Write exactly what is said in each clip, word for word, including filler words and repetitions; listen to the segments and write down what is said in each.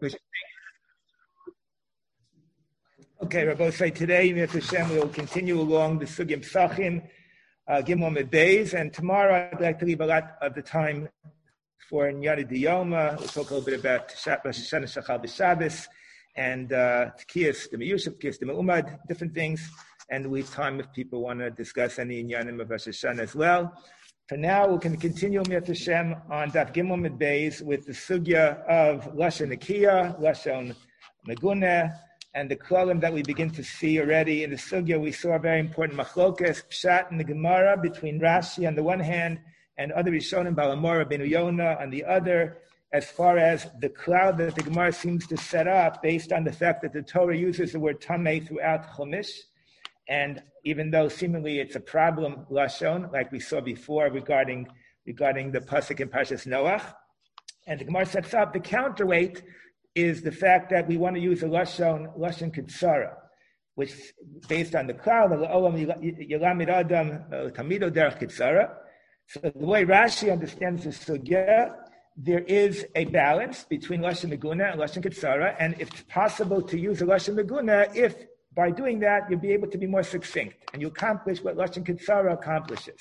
Okay, Rabbi, say today, Mister Hashem, we will continue along the Sugim Psachim, uh, Gimel Amud Beis, and tomorrow I'd like to leave a lot of the time for Nyada Diyoma. We'll talk a little bit about Rosh Hashanah, Shachal B'Shabbos, and uh, Tkiyas, the Meyushav, Tkiyas, the Me'umad, different things, and we have time if people want to discuss any Inyanim of Rosh Hashanah as well. For now, we can continue, Mister Hashem, on Daf Gimel Amud Beis with the Sugya of Lashon Nakiya, Lashon Meguneh, and the klalim that we begin to see already in the sugya. We saw a very important machlokas, pshat in the Gemara between Rashi on the one hand and other Rishonim, Balamora, Ben Uyona on the other, as far as the cloud that the Gemara seems to set up based on the fact that the Torah uses the word tamei throughout Chumash. And even though seemingly it's a problem, Lashon, like we saw before regarding, regarding the pasuk in Parshas Noach, and the Gemara sets up the counterweight is the fact that we want to use a Lashon, Lashon Kitsara, which based on the cloud, Yelamid Adam, Tamido Derech Kitsara. So the way Rashi understands the sugya, there is a balance between Lashon Meguneh and Lashon Kitsara, and it's possible to use a Lashon Meguneh if by doing that you'll be able to be more succinct and you accomplish what Lashon Kitsara accomplishes.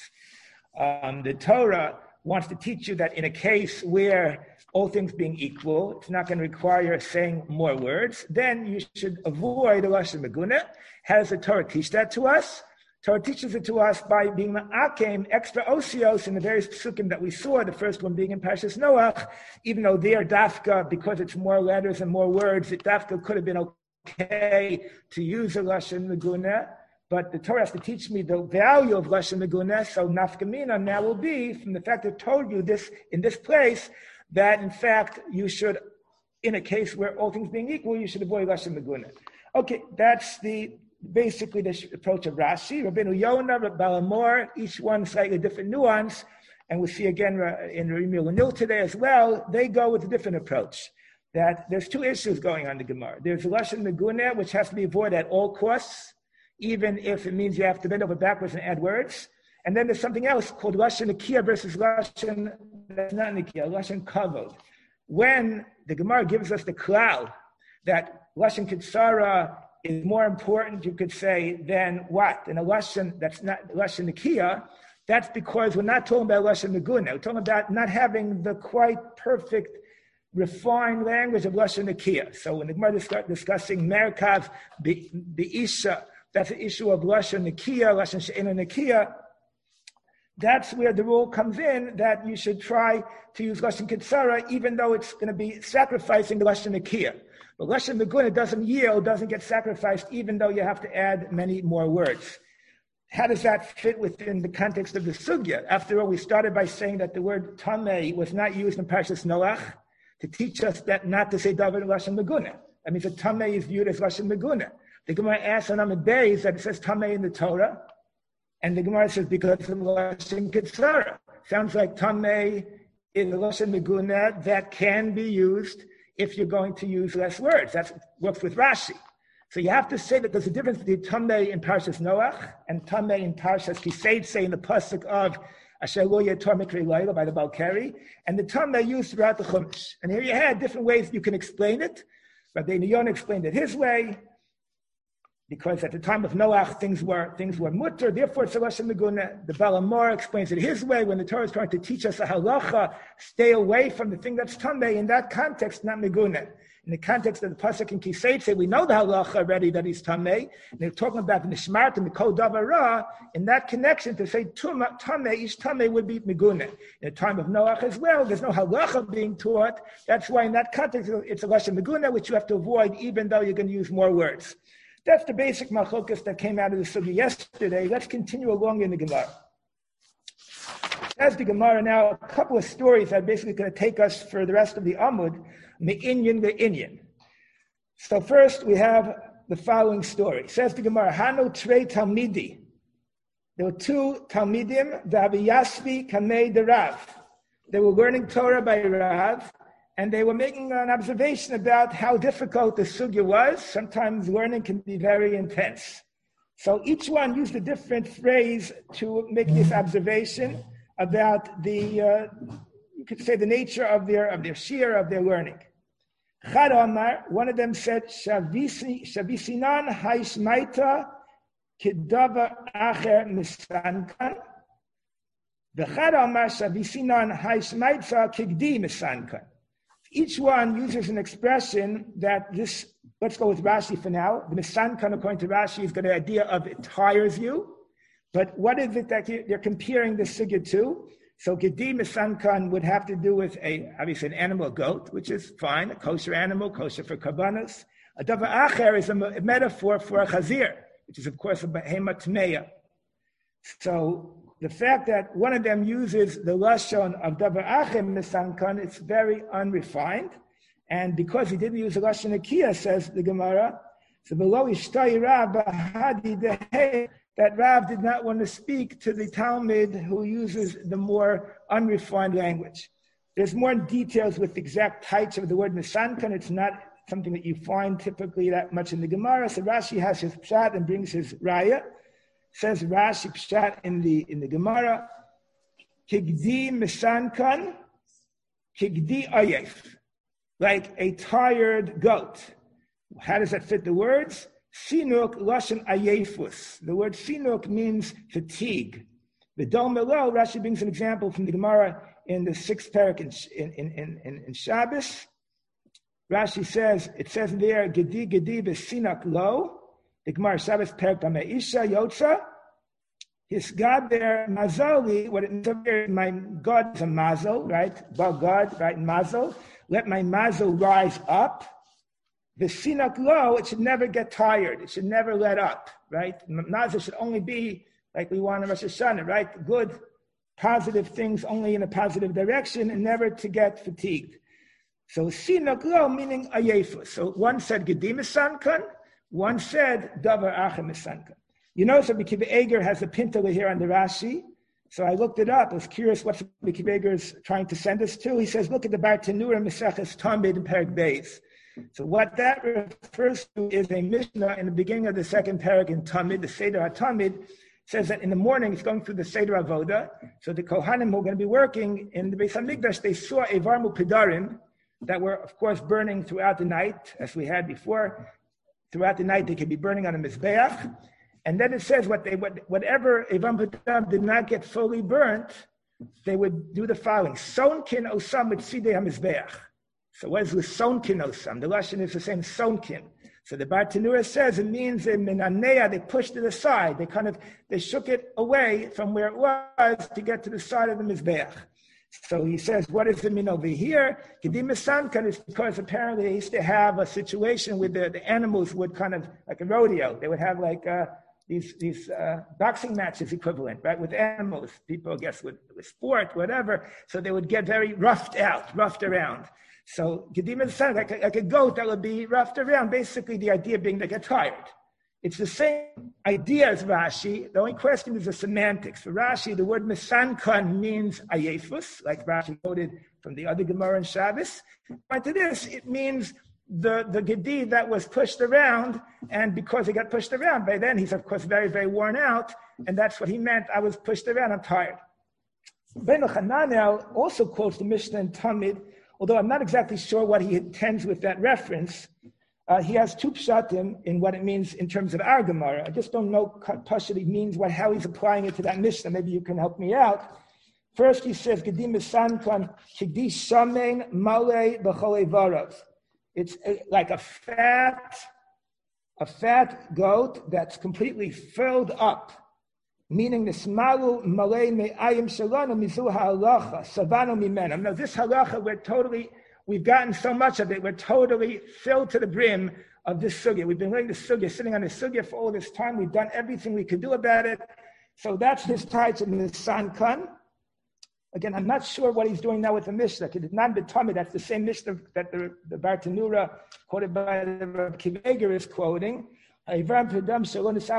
Um, the Torah wants to teach you that in a case where all things being equal, it's not going to require saying more words, then you should avoid the Lashon Meguneh. How does the Torah teach that to us? Torah teaches it to us by being ma'akem, extra osios in the various psukim that we saw, the first one being in Parshas Noach, even though there, dafka, because it's more letters and more words, it dafka could have been okay to use a Lashon Meguneh, but the Torah has to teach me the value of Lashon Meguneh, so nafkamina now will be, from the fact that I told you this in this place, that in fact you should, in a case where all things being equal, you should avoid Lashon Meguneh. Okay, that's the basically the approach of Rashi, Rabbeinu Yonah, Balamor, each one slightly different nuance, and we'll see again in Rimi Lanil today as well, they go with a different approach. That there's two issues going on in the Gemara. There's Lashon Meguneh, which has to be avoided at all costs, even if it means you have to bend over backwards and add words. And then there's something else called Lashon Nakiya versus Lashon, that's not Nakiya, Lashon Kavod. When the Gemara gives us the cloud that Lashon Kitsara is more important, you could say, than what? And a Lashon that's not Lashon Nakiya, that's because we're not talking about Lashon Meguneh. We're talking about not having the quite perfect, refined language of Lashon Nakiya. So when the Gemara start discussing Merkav, the, the Isha, that's the issue of Lashon Nakiya, Lashon She'ena Nakiya. That's where the rule comes in that you should try to use Lashon Kitsara, even though it's going to be sacrificing the Lashon Nakiya. But Lashon Meguneh doesn't yield, doesn't get sacrificed, even though you have to add many more words. How does that fit within the context of the sugya? After all, we started by saying that the word tamei was not used in Parshas Noach to teach us that not to say davar in Lashon Meguneh. That means that tamei is viewed as Lashon Meguneh. The Gemara asks on Amud Beis that it says tamei in the Torah, and the Gemara says because of Lashon Kitsara. Sounds like tamei is a Lashon Meguneh that can be used if you're going to use less words. That works with Rashi. So you have to say that there's a difference between tamei in Parshas Noach and tamei in Parshas Kiseitse in the pasuk of Asher lo yetor mikri layla by the Balkari, and the tamei used throughout the Chumash. And here you had different ways you can explain it. Rabbi Yonah explained it his way, because at the time of Noach, things were things were mutter, therefore it's a Lashon Meguneh. The Balamor explains it his way, when the Torah is trying to teach us a halacha, stay away from the thing that's tamei, in that context, not Meguneh. In the context of the pasuk in Kiseitse, we know the halacha already that he's tamei, and they're talking about the nishmart and the kol davar ra. In that connection, to say tuma tamei, each tamei would be Meguneh. In the time of Noach as well, there's no halacha being taught. That's why in that context, it's a Lashon Meguneh, which you have to avoid, even though you're going to use more words. That's the basic machlokas that came out of the sugya yesterday. Let's continue along in the Gemara. As the Gemara now, a couple of stories that are basically going to take us for the rest of the Amud, me'inyan ve'inyan. So first we have the following story. Says the Gemara, Hanu trei talmidi. There were two talmidim, Rabbi Yasvi kamei de Rav. They were learning Torah by Rav, and they were making an observation about how difficult the sugya was. Sometimes learning can be very intense. So each one used a different phrase to make this observation about the, uh, you could say, the nature of their of their shir, of their learning. Chad Omar, one of them said, Shavisinan haishmaita kidavar acher misankan. The Chad Omar Shavisinan haishmaita kigdi misankan. Each one uses an expression that this, let's go with Rashi for now. The misankan, according to Rashi, is got the idea of it tires you. But what is it that they're comparing the sugya to? So Gedi Misankan would have to do with a obviously an animal, a goat, which is fine, a kosher animal, kosher for karbanos. A davar acher is a metaphor for a chazir, which is of course a behema tmeya. So the fact that one of them uses the lashon of davar acher misankan, it's very unrefined, and because he didn't use the lashon akia, says the Gemara, so below ishtay rab hadi dehe. That Rav did not want to speak to the Talmud who uses the more unrefined language. There's more details with exact types of the word misankan. It's not something that you find typically that much in the Gemara. So Rashi has his pshat and brings his raya. Says Rashi pshat in the in the Gemara, kigdi misankan, kigdi ayef, like a tired goat. How does that fit the words? Sinuk lashon ayefus. The word sinuk means fatigue. The Dom Elo, Rashi brings an example from the Gemara in the sixth parak in, in, in, in, in Shabbos. Rashi says, it says there, gedi gedi b'sinak lo. The Gemara Shabbos parak b'me'isha yotza. His God there, mazoli, what it means there, my God is a mazel, right? Well, God, right? Mazel. Let my mazel rise up. The sinak lo, it should never get tired. It should never let up, right? Mazel should only be like we want in Rosh Hashanah, right? Good, positive things only in a positive direction and never to get fatigued. So sinak lo meaning ayefus. So one said gedim misankan, one said davar acher misankan. You notice that Rabbi Akiva Eiger has a pintele here on the Rashi. So I looked it up. I was curious what Rabbi Akiva Eiger is trying to send us to. He says, look at the Bartanura Maseches Tamid in Perek Beis. So what that refers to is a Mishnah in the beginning of the second parak in Tamid, the Seder HaTamid, says that in the morning it's going through the Seder Avoda. So the Kohanim who are going to be working in the Beis HaMikdash, they saw Evar Mupidarim that were, of course, burning throughout the night, as we had before. Throughout the night, they could be burning on a Mizbeach. And then it says what they what, whatever Evar Mupidarim did not get fully burnt, they would do the following. Sonkin osam mitzidei HaMizbeach. So what is with sonkin osam? The Lashon is the same sonkin. So the Bartanura says it means in Minanea, they pushed it aside. They kind of, they shook it away from where it was to get to the side of the Mizbeach. So he says, what does it mean over here? Kedim Misankan is because apparently they used to have a situation where the, the animals would kind of, like a rodeo, they would have like uh, these these uh, boxing matches equivalent, right, with animals. People, I guess, with, with sport, whatever. So they would get very roughed out, roughed around. So Gedim is like a, like a goat that would be roughed around. Basically, the idea being they get tired. It's the same idea as Rashi. The only question is the semantics. For Rashi, the word misankan means ayefus, like Rashi quoted from the other Gemara in Shabbos. But to this, it means the, the Gedi that was pushed around, and because he got pushed around, by then he's, of course, very, very worn out, and that's what he meant. I was pushed around, I'm tired. Ben Hananel also quotes the Mishnah in Tamid, although I'm not exactly sure what he intends with that reference. Uh, he has two pshatim in what it means in terms of our Gemara. I just don't know what he means, what, how he's applying it to that Mishnah. Maybe you can help me out. First, he says, Gedim misankan kigdi shamen male b'chol varav. It's a, like a fat, a fat goat that's completely filled up. Meaning the smalu malay me'ayim shalanu mizu ha'alacha savanu mimena. Now this halacha, we're totally, we've gotten so much of it, we're totally filled to the brim of this sugya. We've been learning the sugya, sitting on the sugya for all this time. We've done everything we could do about it. So that's his title in the Sankan. Again, I'm not sure what he's doing now with the Mishnah. It is not B'Tamid. That's the same Mishnah that the, the Bartanura, quoted by the Rabbi Akiva Eiger, is quoting. So what is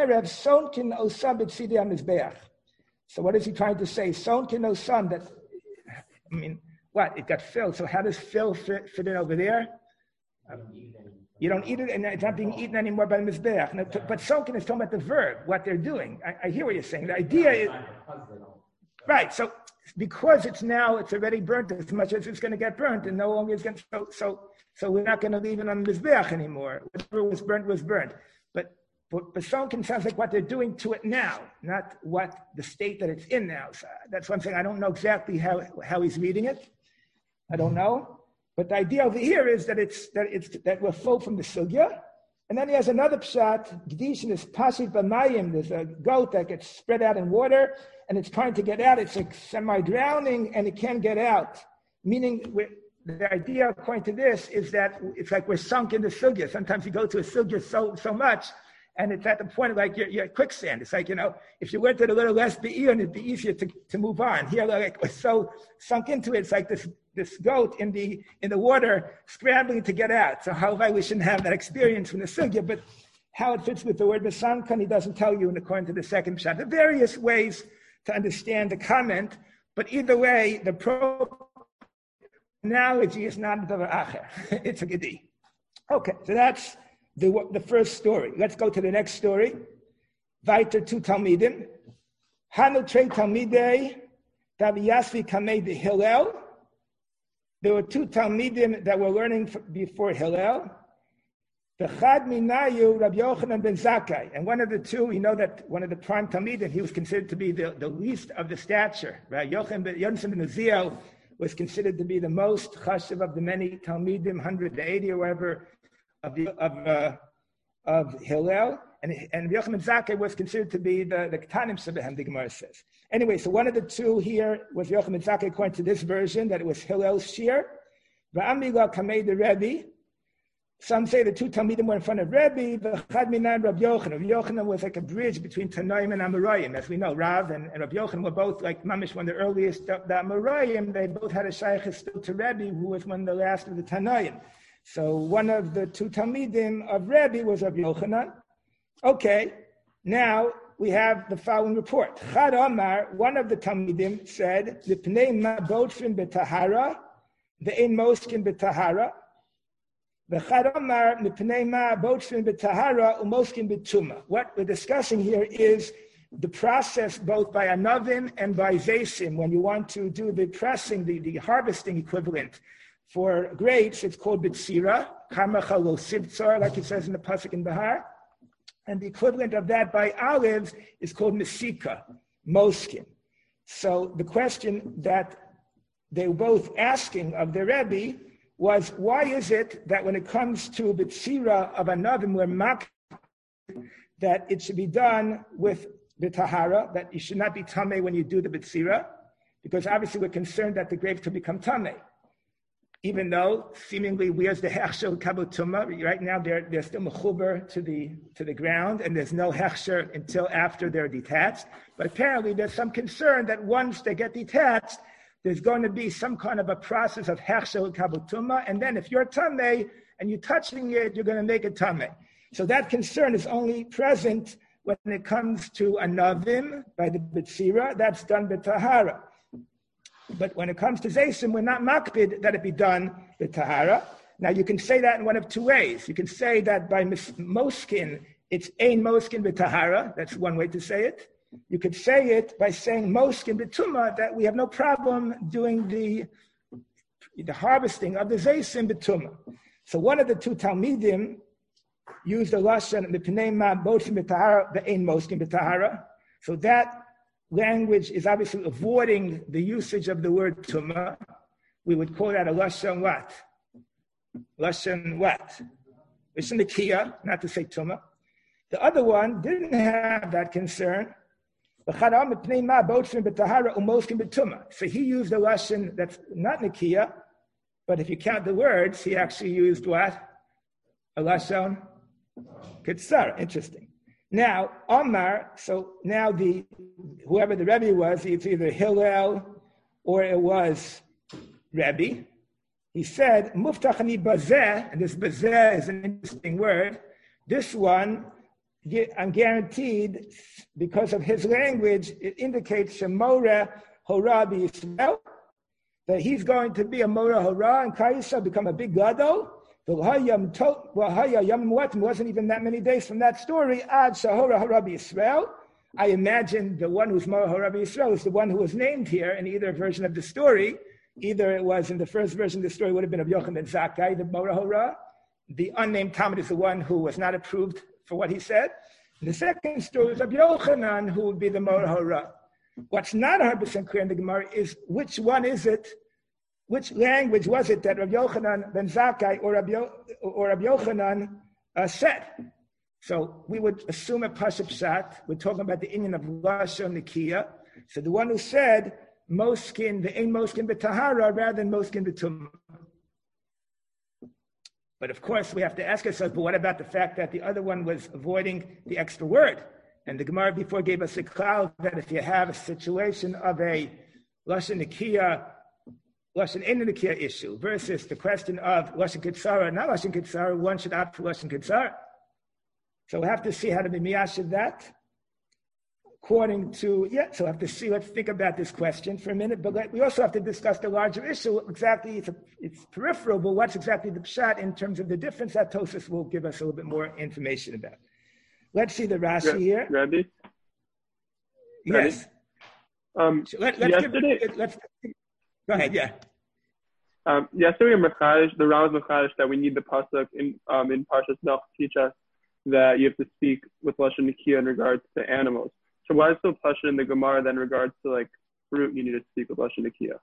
he trying to say? Sonkin osam, that, I mean, what? It got filled. So how does fill fit, fit in over there? You don't eat it, and it's not being eaten anymore by the Mizbeach. No, but sonkin is talking about the verb, what they're doing. I, I hear what you're saying. The idea is, Right. So because it's now, it's already burnt as much as it's going to get burnt, and no longer is going to, so, so, so we're not going to leave it on the Mizbeach anymore. Whatever was burnt was burnt. But But Besonkin sounds like what they're doing to it now, not what the state that it's in now. So that's one thing. I don't know exactly how, how he's reading it. I don't know. But the idea over here is that it's that it's that we're full from the sugya. And then he has another pshat, Gdishin is pasid b'mayim. There's a goat that gets spread out in water, and it's trying to get out. It's like semi-drowning, and it can't get out. Meaning, the idea, according to this, is that it's like we're sunk in the sugya. Sometimes you go to a sugya so so much, and it's at the point of like you're, you're quicksand. It's like, you know, if you went it a little less be'ir, it'd be easier to, to move on. Here, like we're so sunk into it, it's like this this goat in the in the water scrambling to get out. So how we shouldn't have that experience from the sugya, but how it fits with the word besankan, he doesn't tell you, and according to the second pshat. There are various ways to understand the comment, but either way, the pro analogy is not a davar acher. It's a gedi. Okay, so that's the the first story. Let's go to the next story. Weiter to Talmidim. Hanu trei Talmidei Davi Yasvi Kamei de Hillel. There were two Talmidim that were learning before Hillel. The Chad Minayu Rabbi Yochanan ben Zakkai. And one of the two, we know that one of the prime Talmidim, he was considered to be the, the least of the stature. Right? Yochanan ben Uziel was considered to be the most chashiv of the many Talmidim, one hundred eighty or whatever, of the, of uh, of Hillel. And, and Yochanan ben Zakkai was considered to be the, the Ketanim Sebehem, the Gemara says. Anyway, so one of the two here was Yochanan ben Zakkai, according to this version, that it was Hillel's shir. V'amila kamei the Rebbe. Some say the two Talmidim were in front of Rebbe. V'chad minan Rabbi Yochanan. Rabbi Yochanan was like a bridge between Tanoim and Amoraim. As we know, Rav and, and Rabbi Yochanan were both like Mamish, one of the earliest of the Amoraim. They both had a shaykhis still to Rebbe, who was one of the last of the Tanoim. So one of the two Talmidim of Rebbe was Rabbi Yochanan. Okay, now we have the following report. Chad Omar, one of the Talmidim, said, "L'pnei ma botfin betahara, ve'ein moskin betahara." The Chad Omar, "L'pnei ma botfin betahara, umoskin betuma." What we're discussing here is the process both by anavim and by zaysim. When you want to do the pressing, the, the harvesting equivalent for grapes, it's called bitzira, karmacha lo sibtzar, like it says in the pasuk in Bahar. And the equivalent of that by olives is called mesika, moskin. So the question that they were both asking of the Rebbe was, why is it that when it comes to the tzira of anavim, we're mak, that it should be done with the tahara, that you should not be tameh when you do the bitzira, because obviously we're concerned that the grapes could become tameh. Even though seemingly we as the hechsher kabutuma, right now they're they're still mechuber to the to the ground, and there's no hechsher until after they're detached. But apparently there's some concern that once they get detached, there's going to be some kind of a process of hechsher kabutuma, and then if you're tameh and you're touching it, you're going to make it tameh. So that concern is only present when it comes to a navim by the bitzira. That's done by tahara. But when it comes to Zaysim, we're not makbid that it be done with Tahara. Now, you can say that in one of two ways. You can say that by Moskin, it's Ein Moskin b'Tahara. That's one way to say it. You could say it by saying Moskin b'Tuma, that we have no problem doing the, the harvesting of the Zaysim b'Tuma. So one of the two Talmidim used the Lashon, the Pnei Ma Moskin b'Tahara, the Ein Moskin b'Tahara. So that language is obviously avoiding the usage of the word tuma. We would call that a lashon what? Lashon what? Lashon nikiya, not to say tuma. The other one didn't have that concern. So he used a lashon that's not nikiya, but if you count the words, he actually used what? A lashon kitzar. Interesting. Now, Omar, so now the whoever the Rebbe was, it's either Hillel or it was Rebbe. He said, Muftachani bazeh, and this bazeh is an interesting word. This one, I'm guaranteed, because of his language, it indicates Shemora Hora B'Yisrael, that he's going to be a Mora Hora and Kaisa, become a big gadol. Wasn't even that many days from that story. Ad Shahora Harabi Israel, I imagine the one who's Morah Rabbi Yisrael is the one who was named here in either version of the story. Either it was in the first version of the story would have been of Yochanan ben Zakkai, the Morah Hora. The unnamed Talmud is the one who was not approved for what he said. And the second story is of Yochanan, who would be the Morah Hora. What's not one hundred percent clear in the Gemara is which one is it, which language was it that Rabbi Yochanan ben Zakkai or Rabbi, Yo, or Rabbi Yochanan uh, said. So we would assume a Pashup Pshat. We're talking about the Inyan of Lashon Nikiya. So the one who said Moskin, the Ein Moskin b'Tahara rather than Moskin b'Tumah. But of course, we have to ask ourselves, but what about the fact that the other one was avoiding the extra word? And the Gemara before gave us a cloud that if you have a situation of a Lashon Nikiya, Lashon Ein Nikiya issue versus the question of Lashon Kitzara, not Lashon Kitzara, one should opt for Lashon Kitzara. So we'll have to see how to be miyashiv that. According to, yeah, so we'll have to see, let's think about this question for a minute, but let, we also have to discuss the larger issue. Exactly, it's, a, it's peripheral, but what's exactly the pshat in terms of the difference that Tosfos will give us a little bit more information about. Let's see the Rashi here. Rabbi? Yes. Um, so let, let's yesterday, give, let's, go ahead, yeah. Um, yesterday, Mechadish, the Ram was Mechadish that we need the pasuk in um, in Parshas Noch to teach us that you have to speak with Lashon Nikiya in regards to animals. So why is so Pasha in the Gemara then in regards to like fruit you need to speak with Lashon Nikiya?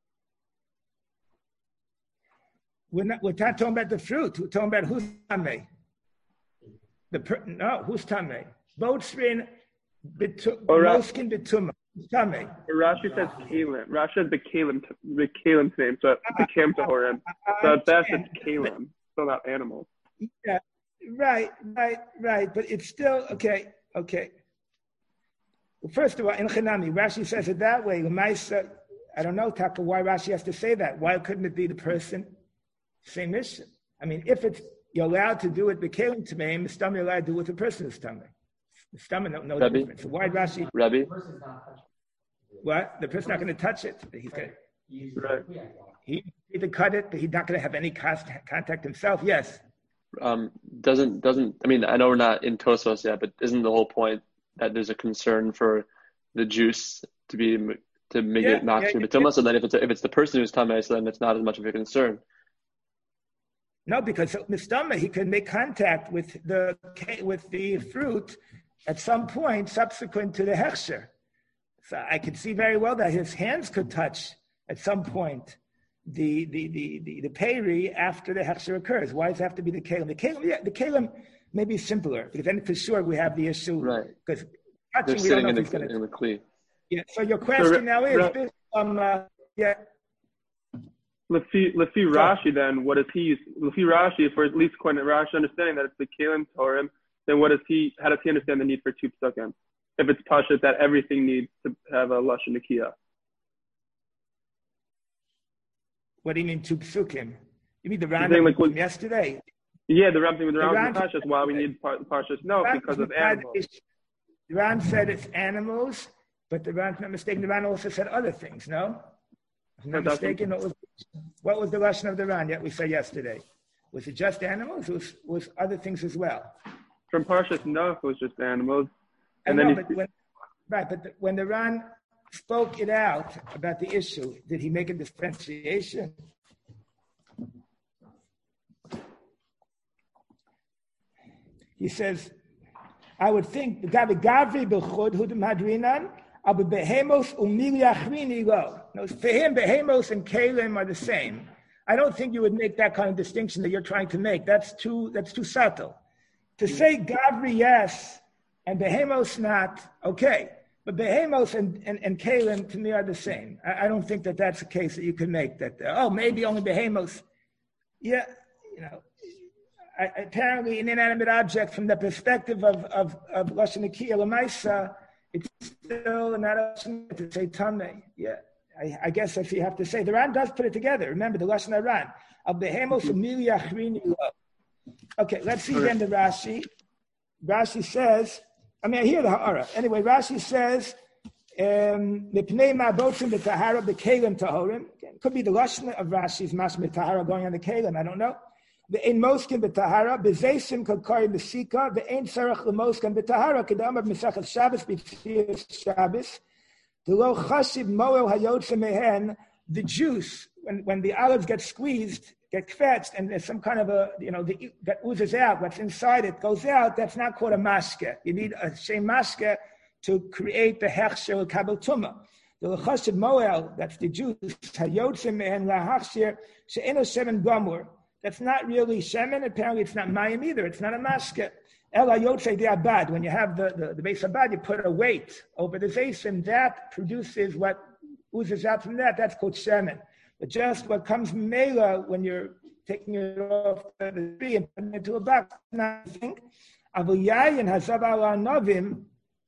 We're not, we're not talking about the fruit. We're talking about who's Tameh. The per, no, who's Tameh? Botzrin Moskin B'Tumah. Who's Tameh? Rashi says Kalim. Rashi says the Kalim, the Kalim's name. So the Kam Tahorim. So at best it's Kalim. Still not animals. Yeah. Right, right, right. But it's still, okay, okay. Well, first of all, in Chanami, Rashi says it that way. I don't know, Taka, why Rashi has to say that. Why couldn't it be the person? Same mission. I mean, if it's, you're allowed to do it, the Kalim Tamei, the stomach you're allowed to do with the person's tummy. The stomach, no, no Rabbi? difference. So why Rashi? Rabbi? What? The person's not going to touch it. He's going to, right. He either cut it, but he's not going to have any contact himself. Yes. Um, doesn't, doesn't, I mean, I know we're not in Tosfos yet, but isn't the whole point that there's a concern for the juice to be, to make yeah, it not yeah, to yeah, B'tumah, yeah. so then if it's, if it's the person who's Tameh, so then it's not as much of a concern. No, because Mistama, he can make contact with the, with the fruit at some point subsequent to the Hechsher. So I could see very well that his hands could touch at some point the the the the, the peri after the hechsher occurs. Why does it have to be the kalim? The kalim, yeah, the kalim may be simpler because then for sure we have the issue, right? Because they're sitting in the, gonna, in the kli. Yeah. So your question so, now is, this, um, uh, yeah. Lefi Lefi Rashi, then what does he use? Lefi Rashi, if we're at least according to Rashi understanding that it's the kalim Torim, then what does he? How does he understand the need for two psukim? If it's pashut that everything needs to have a lashon nikiya. What do you mean two psukim? You mean the Ran like, from yesterday? Yeah, the Ran thing with the Ran Pashas. Why we need Pashas? No, Ran, because of animals. The Ran said it's animals, but the Ran's not mistaken. The Ran also said other things. No, I'm not mistaken. What was, what was the Lashon of the Ran? Yet we said yesterday. Was it just animals? Or was was other things as well? From Pashas, no, it was just animals. And know, then but when, right, but the, when the Ran spoke it out about the issue, did he make a differentiation? He says, I would think the Gavi Gavri Bechod Hudum Hadrinan, Abu Behemos Umili Achrini Lo. For him, Behemos and Kalim are the same. I don't think you would make that kind of distinction that you're trying to make. That's too that's too subtle. To say Gavri yes and Behemos not, okay. But Behemos and, and, and Kalim to me are the same. I, I don't think that that's a case that you can make that, uh, oh, maybe only Behemos. Yeah, you know, I, apparently an inanimate object from the perspective of, of, of Lashon Nikiya L'maisa, it's still not a to say Tameh. Yeah, I, I guess if you have to say. The Ran does put it together. Remember, the Lashon Ran. Of Behemos Umili Achrini Lo. Okay, let's see again the Rashi. Rashi says, I mean, I hear the Ha'ara. Anyway, Rashi says, "Mipnei ma'botzim b'tahara b'kelim tahorim." Could be the lashon of Rashi's mashma tahara going on the kelim. I don't know. The ein moskin b'tahara b'zeisim kakari b'sika the ein sarach l'moskin b'tahara kedam of Mesachas Shabbos b'tfilas Shabbos the lo chashiv moel hayotze mehen the juice when when the olives get squeezed get fetched and there's some kind of a you know the, that oozes out what's inside it goes out that's not called a mashke. You need a shem mashke to create the hechsher kabel tuma. The lo chashiv moel that's the juice hayotze mehen lahachshir she'eno shemen gamur. That's not really shemen. Apparently, it's not mayim either. It's not a mashke. Ela yotzei de'abad. When you have the, the, the base abad, you put a weight over the zaysim. That produces what oozes out from that. That's called shemen. But just what comes from mela when you're taking it off the tree and putting it into a box, nothing. Avul yayin hazav ala novim,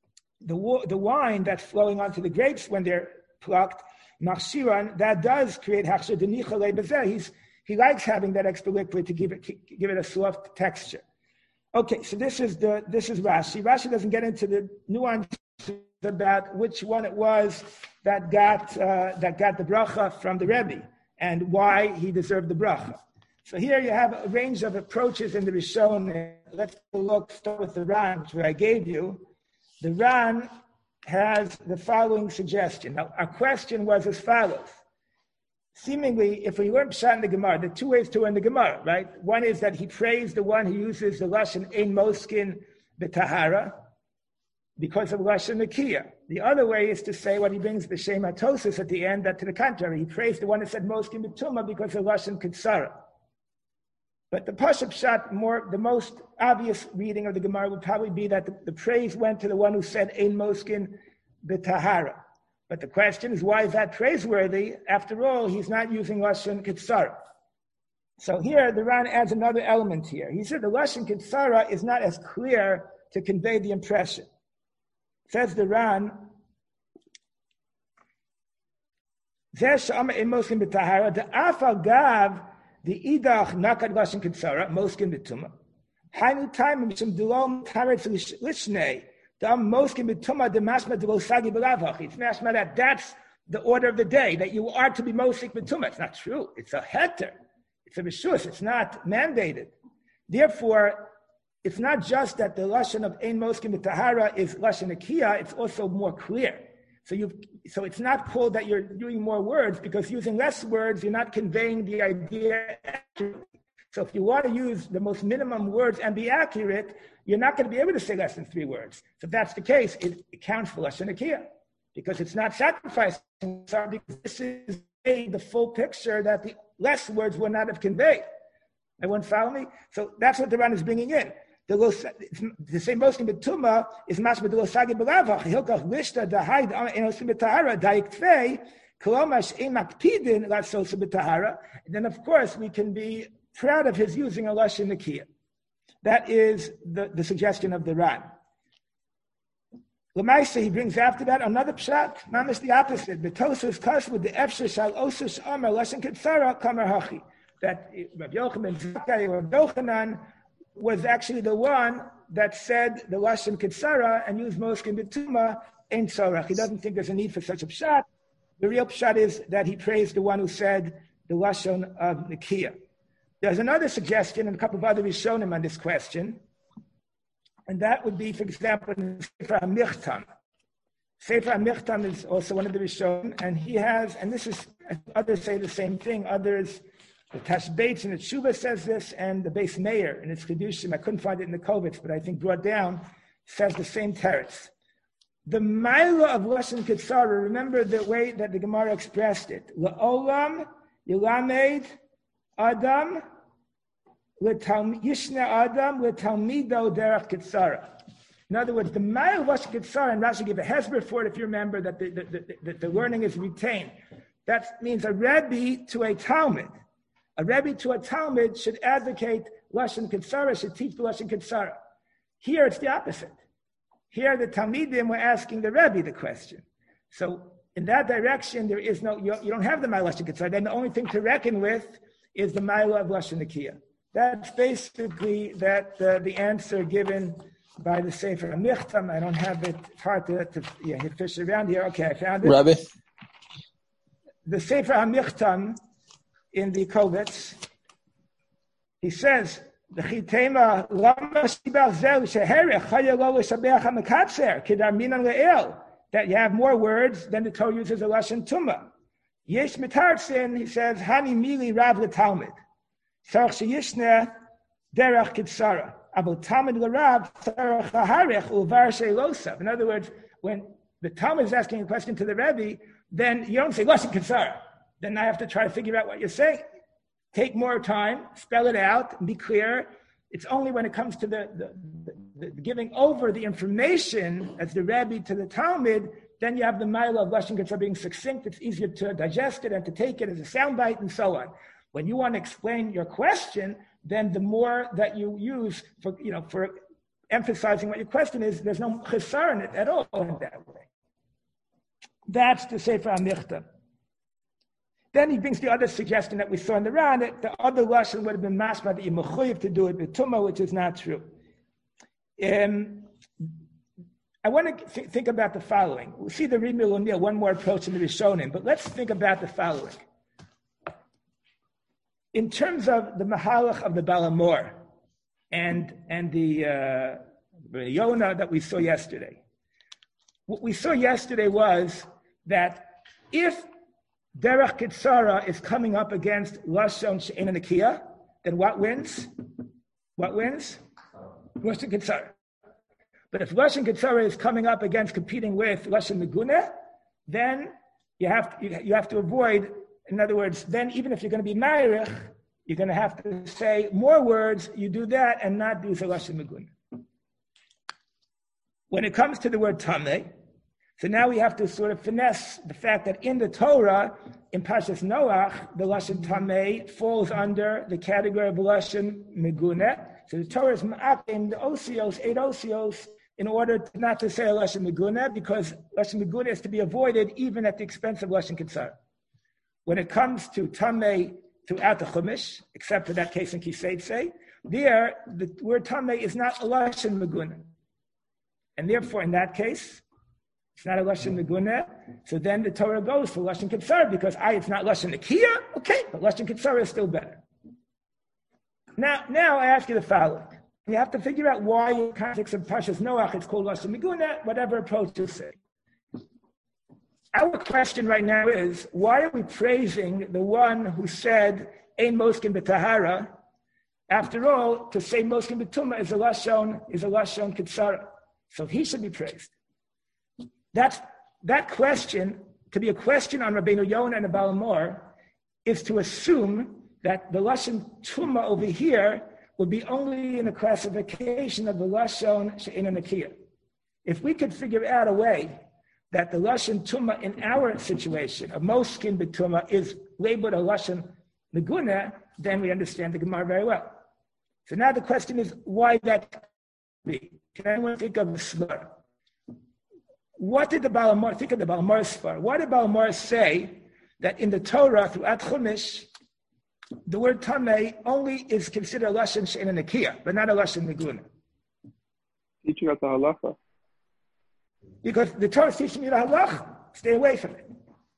the the wine that's flowing onto the grapes when they're plucked, machshiran, that does create hachshir denicha lebezeh. He's He likes having that extra liquid to give it give it a soft texture. Okay, so this is the this is Rashi. Rashi doesn't get into the nuances about which one it was that got uh, that got the bracha from the Rebbe and why he deserved the bracha. So here you have a range of approaches in the Rishon. Let's look start with the Ran, which I gave you. The Ran has the following suggestion. Now, our question was as follows. Seemingly, if we learn Pshat in the Gemara, there are two ways to learn the Gemara, right? One is that he praised the one who uses the Lashon Ein Moskin B'Tahara because of Lashon Nakiya. The other way is to say what he brings the Shem HaTosos at the end, that to the contrary, he praised the one that said Moskin B'Tuma because of Lashon Kitsara. But the Pashup Pshat, more the most obvious reading of the Gemara would probably be that the, the praise went to the one who said Ein Moskin B'Tahara. But the question is, why is that praiseworthy? After all, he's not using Lashon Kitsara. So here, the Ran adds another element here. He said the Lashon Kitsara is not as clear to convey the impression. Says the Ran, Zesh Shama Ein Moskin B'Tahara, the Afal Gav, the Idach Nakad Lashon Kitsara, Moskin B'Tuma, Hainu Time Mishum Dilom Taretz Lishnei, it's mashma that that's the order of the day, that you are to be mosik b'tumah. It's not true. It's a heter. It's a rishus. It's not mandated. Therefore, it's not just that the lashon of ein moskin b'tahara is lashon akiyah. It's also more clear. So you, so it's not called that you're doing more words because using less words, you're not conveying the idea accurately. So if you want to use the most minimum words and be accurate, you're not going to be able to say less than three words. So if that's the case, it, it counts for Lashon Akiyah because it's not sacrificing. Because this is the full picture that the less words would not have conveyed. Everyone follow me? So that's what the Ran is bringing in. The, the same Moskin B'Tuma is mashma delosagi b'lavach. Hilkach lishta dahai enosim b'tahara dayiktfei kolomash emakpidin lasosa b'tahara. And then of course we can be proud of his using a Lashon Akiyah. That is the, the suggestion of the Ran. Lamaisa, he brings after that another pshat, mamish the opposite. B'tosus kas with the efsher shal osus amar Lashon Kitsara kamar hachi. That Rabbi Yochanan ben Zakkai or Rabbi Yochanan was actually the one that said the Lashon Kitsara and used Moskin B'Tuma ein tzorach. He doesn't think there's a need for such a pshat. The real pshat is that he praised the one who said the Lashon of Nikiyah. There's another suggestion and a couple of other Rishonim on this question, and that would be, for example, in Sefer HaMichtam. Sefer HaMichtam is also one of the Rishonim, and he has, and this is, others say the same thing, others, the Tashbetz in the Tshuva says this, and the Beis Meir in its Kedushim, I couldn't find it in the Kovitz, but I think brought down, says the same teretz. The Maila of Lashon Kitsara, remember the way that the Gemara expressed it. La'olam, Yilamed, Adam, Yishna Adam, L'talmido derech Kitsara. In other words, the Ma'il Lashon Kitsara, and Rashi gave a hesber for it if you remember that the, the, the, the, the learning is retained. That means a Rebbe to a Talmud. A Rebbe to a Talmud should advocate Lashon Kitsara, should teach the Lashon Kitsara. Here it's the opposite. Here the Talmidim were asking the Rebbe the question. So in that direction, there is no, you, you don't have the Ma'il Lashon Kitsara. Then the only thing to reckon with is the Maila of Lashon Akiyah. That's basically that uh, the answer given by the Sefer HaMichtam. I don't have it. It's hard to, to yeah, fish around here. Okay, I found it. Rabbi? The Sefer HaMichtam in the Kovitz he says, the chitema lama shibal zel sheherech chayelo l'shabeach hamekatzer kidar minan le'el, that you have more words than the Torah uses a lashon tuma. Yesh mitartzin, he says, hani mili rav l'talmid. Tzarech sheyishne derech kitsara. Abel talmid l'rav tzarech laharech ulvar she'losav. In other words, when the Talmud is asking a question to the Rebbe, then you don't say lashon kitsara. Then I have to try to figure out what you're saying. Take more time, spell it out, and be clear. It's only when it comes to the, the, the, the giving over the information as the Rebbe to the Talmud, then you have the mile of lashon kitsara being succinct. It's easier to digest it and to take it as a soundbite and so on. When you want to explain your question, then the more that you use for, you know, for emphasizing what your question is, there's no chesar in it at all in that way. That's the Sefer HaMichtav. Then he brings the other suggestion that we saw in the Ran, that the other lashon would have been mashma that you're mechuyev to do it with tumah, which is not true. Um, I want to th- think about the following. We'll see the Rimil O'Neill, one more approach in the Rishonim, but let's think about the following. In terms of the mahalach of the Balamor and and the uh, Yonah that we saw yesterday, what we saw yesterday was that if Derech Kitsara is coming up against Lashon She'ein Nekiya, then what wins? What wins? Lashon Kitsara. But if Lashon Kitsara is coming up against competing with Lashon Meguneh, then you have to, you, you have to avoid. In other words, then even if you're going to be Ma'irich, you're going to have to say more words. You do that and not do Lashon Meguneh. When it comes to the word Tameh, so now we have to sort of finesse the fact that in the Torah, in Parshas Noach, the Lashon Tameh falls under the category of Lashon Meguneh. So the Torah is ma'akim the osios, eight osios, in order to not to say a Lashon Meguneh, because Lashon Meguneh is to be avoided even at the expense of Lashon Kitzar. When it comes to Tameh throughout the Chumash, except for that case in Kiseitse, there the word Tameh is not a Lashon Meguneh. And therefore, in that case, it's not a Lashon Meguneh, so then the Torah goes for Lashon Kitzar, because I, it's not Lashon Nekiya, okay, but Lashon Kitzar is still better. Now, now I ask you the following. You have to figure out why in the context of Parshas Noach it's called Lashon Meguneh, whatever approach you say. Our question right now is, why are we praising the one who said, Ein Moskin B'Tahara? After all, to say Moskin B'Tumah is a Lashon, is a Lashon Kitzara. So he should be praised. That's, that question, to be a question on Rabbeinu Yonah and the Balamor, is to assume that the Lashon Tumah over here would be only in the classification of the Lashon She'ein Nekiya. If we could figure out a way that the Lashon Tumah in our situation, of Moskin B'Tumah, is labeled a Lashon Meguneh, then we understand the Gemara very well. So now the question is, why that be? Can anyone think of the Svar? What did the Balamor, think of the Balamor Svar, why did Balamor say that in the Torah, throughout Chumash, the word Tameh only is considered a Lashon She'ein Nekiya, but not a Lashon Meguneh? Teaching us the halacha. Because the Torah is teaching you the halacha. Stay away from it.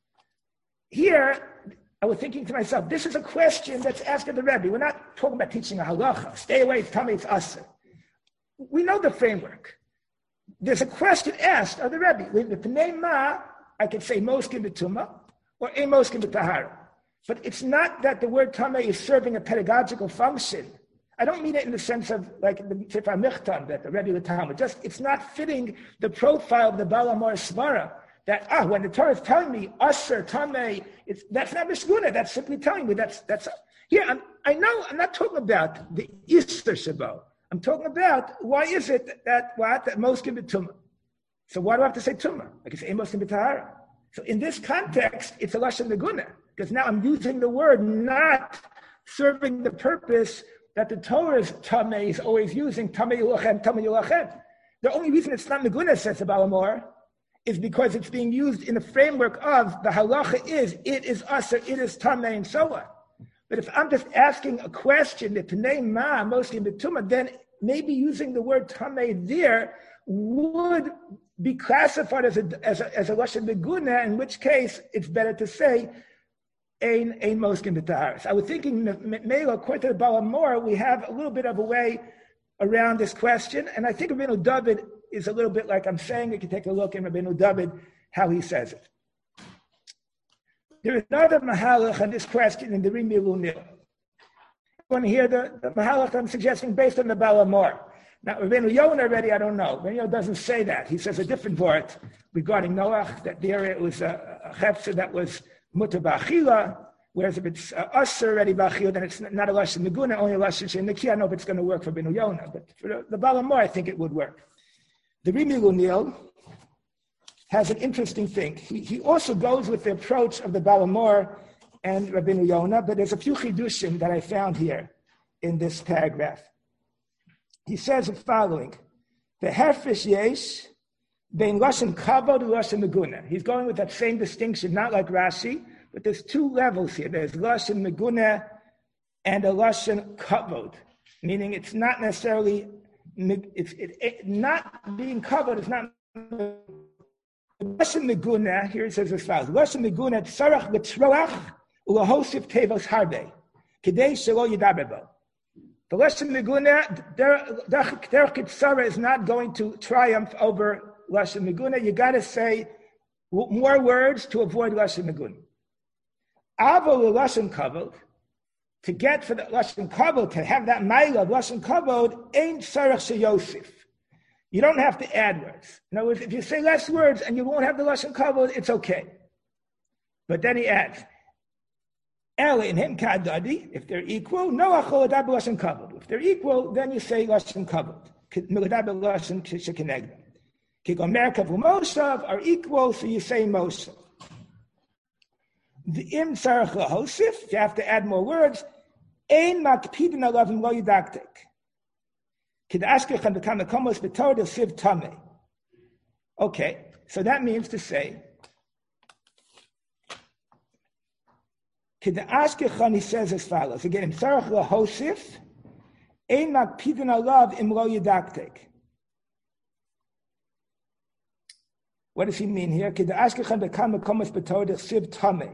Here, I was thinking to myself, this is a question that's asked of the Rebbe. We're not talking about teaching a halacha. Stay away, tell me it's asur. We know the framework. There's a question asked of the Rebbe. With the name Ma, I could say Moskin B'Tumah or a Moskin B'Tahara. But it's not that the word Tameh is serving a pedagogical function. I don't mean it in the sense of like the Sefer HaMichtav, that the Rebbe L'Talmud. Just, it's not fitting the profile of the Balamor Svara. That, ah, when the Torah is telling me, Asur, Tameh, it's, that's not Mishguna. That's simply telling me that's, that's, here, I'm, I know, I'm not talking about the Easter Shabbat. I'm talking about why is it that, that what, that Moskin B'Tumah. So why do I have to say Tumah? Like it's a Moskin B'Tahara. So in this context, it's a Lashon Meguneh, because now I'm using the word not serving the purpose that the Torah's Tameh is always using, Tameh Yulachem, Tameh Yulachem. The only reason it's not Meguneh, says the Balamor, is because it's being used in the framework of the halacha is, it is asur, it is Tameh, and so on. But if I'm just asking a question, the Pnei Ma, mostly B'Tumah, then maybe using the word Tameh there would be classified as a as a, as a Lashon Meguneh, in which case it's better to say ein ein moskin b'taharis. I was thinking, maybe according to the Baal HaMaor, we have a little bit of a way around this question, and I think Rabbeinu David is a little bit like I'm saying. You can take a look in Rabbeinu David how he says it. There is another mahalach on this question in the Rimi Lunil. You want to hear the, the mahalach I'm suggesting based on the Baal HaMaor. Now, Rabbeinu Yonah already, I don't know. Rabbeinu Yonah doesn't say that. He says a different word regarding Noach, that there it was a, a chepzer that was mutar b'achila, whereas if it's uh, usher already b'achila, then it's not a lashon meguna, only a lashon she'nekiah. I don't know if it's going to work for Rabbeinu Yonah, but for the, the Baal HaMaor, I think it would work. The Rimi Lunil has an interesting thing. He, he also goes with the approach of the Baal HaMaor and Rabbeinu Yonah, but there's a few chidushim that I found here in this paragraph. He says the following: the herfish yesh bein lashon kavod and lashon meguna. He's going with that same distinction, not like Rashi, but there's two levels here. There's lashon meguna and a lashon kavod, meaning it's not necessarily it's it, it, not being covered. It's not lashon meguna. Here it says as follows: lashon meguna tzarach l'tzroach ulahosif tevos harbe kedei shelo yidaber bo. The lashon meguna, derech kitzara is not going to triumph over lashon meguna. You got to say more words to avoid lashon meguna. Avol lashon kavod, to get for the lashon kavod, to have that ma'ila of lashon kavod, ain't tzarech sheyosif. You don't have to add words. In other words, if you say less words and you won't have the lashon kavod, it's okay. But then he adds, El in him kadadi, if they're equal, no achol adab lashon kavod. If they're equal, then you say lashon kavod. Miladab lashon shekenegda. Kigomer kavu moshav are equal, so you say moshav. The im tzarech lahosif, you have to add more words. Ein makpidin alavim lo yidaktek. Kid ashkechan bekam komos b'tor del siv tameh. Okay, so that means to say, Kid ashkechan, he says as follows. Again, im tzarech lahosif, ein makpidin alav im lo yidaktek. What does he mean here? Kid ashkechan bekam komos b'tor del siv tameh.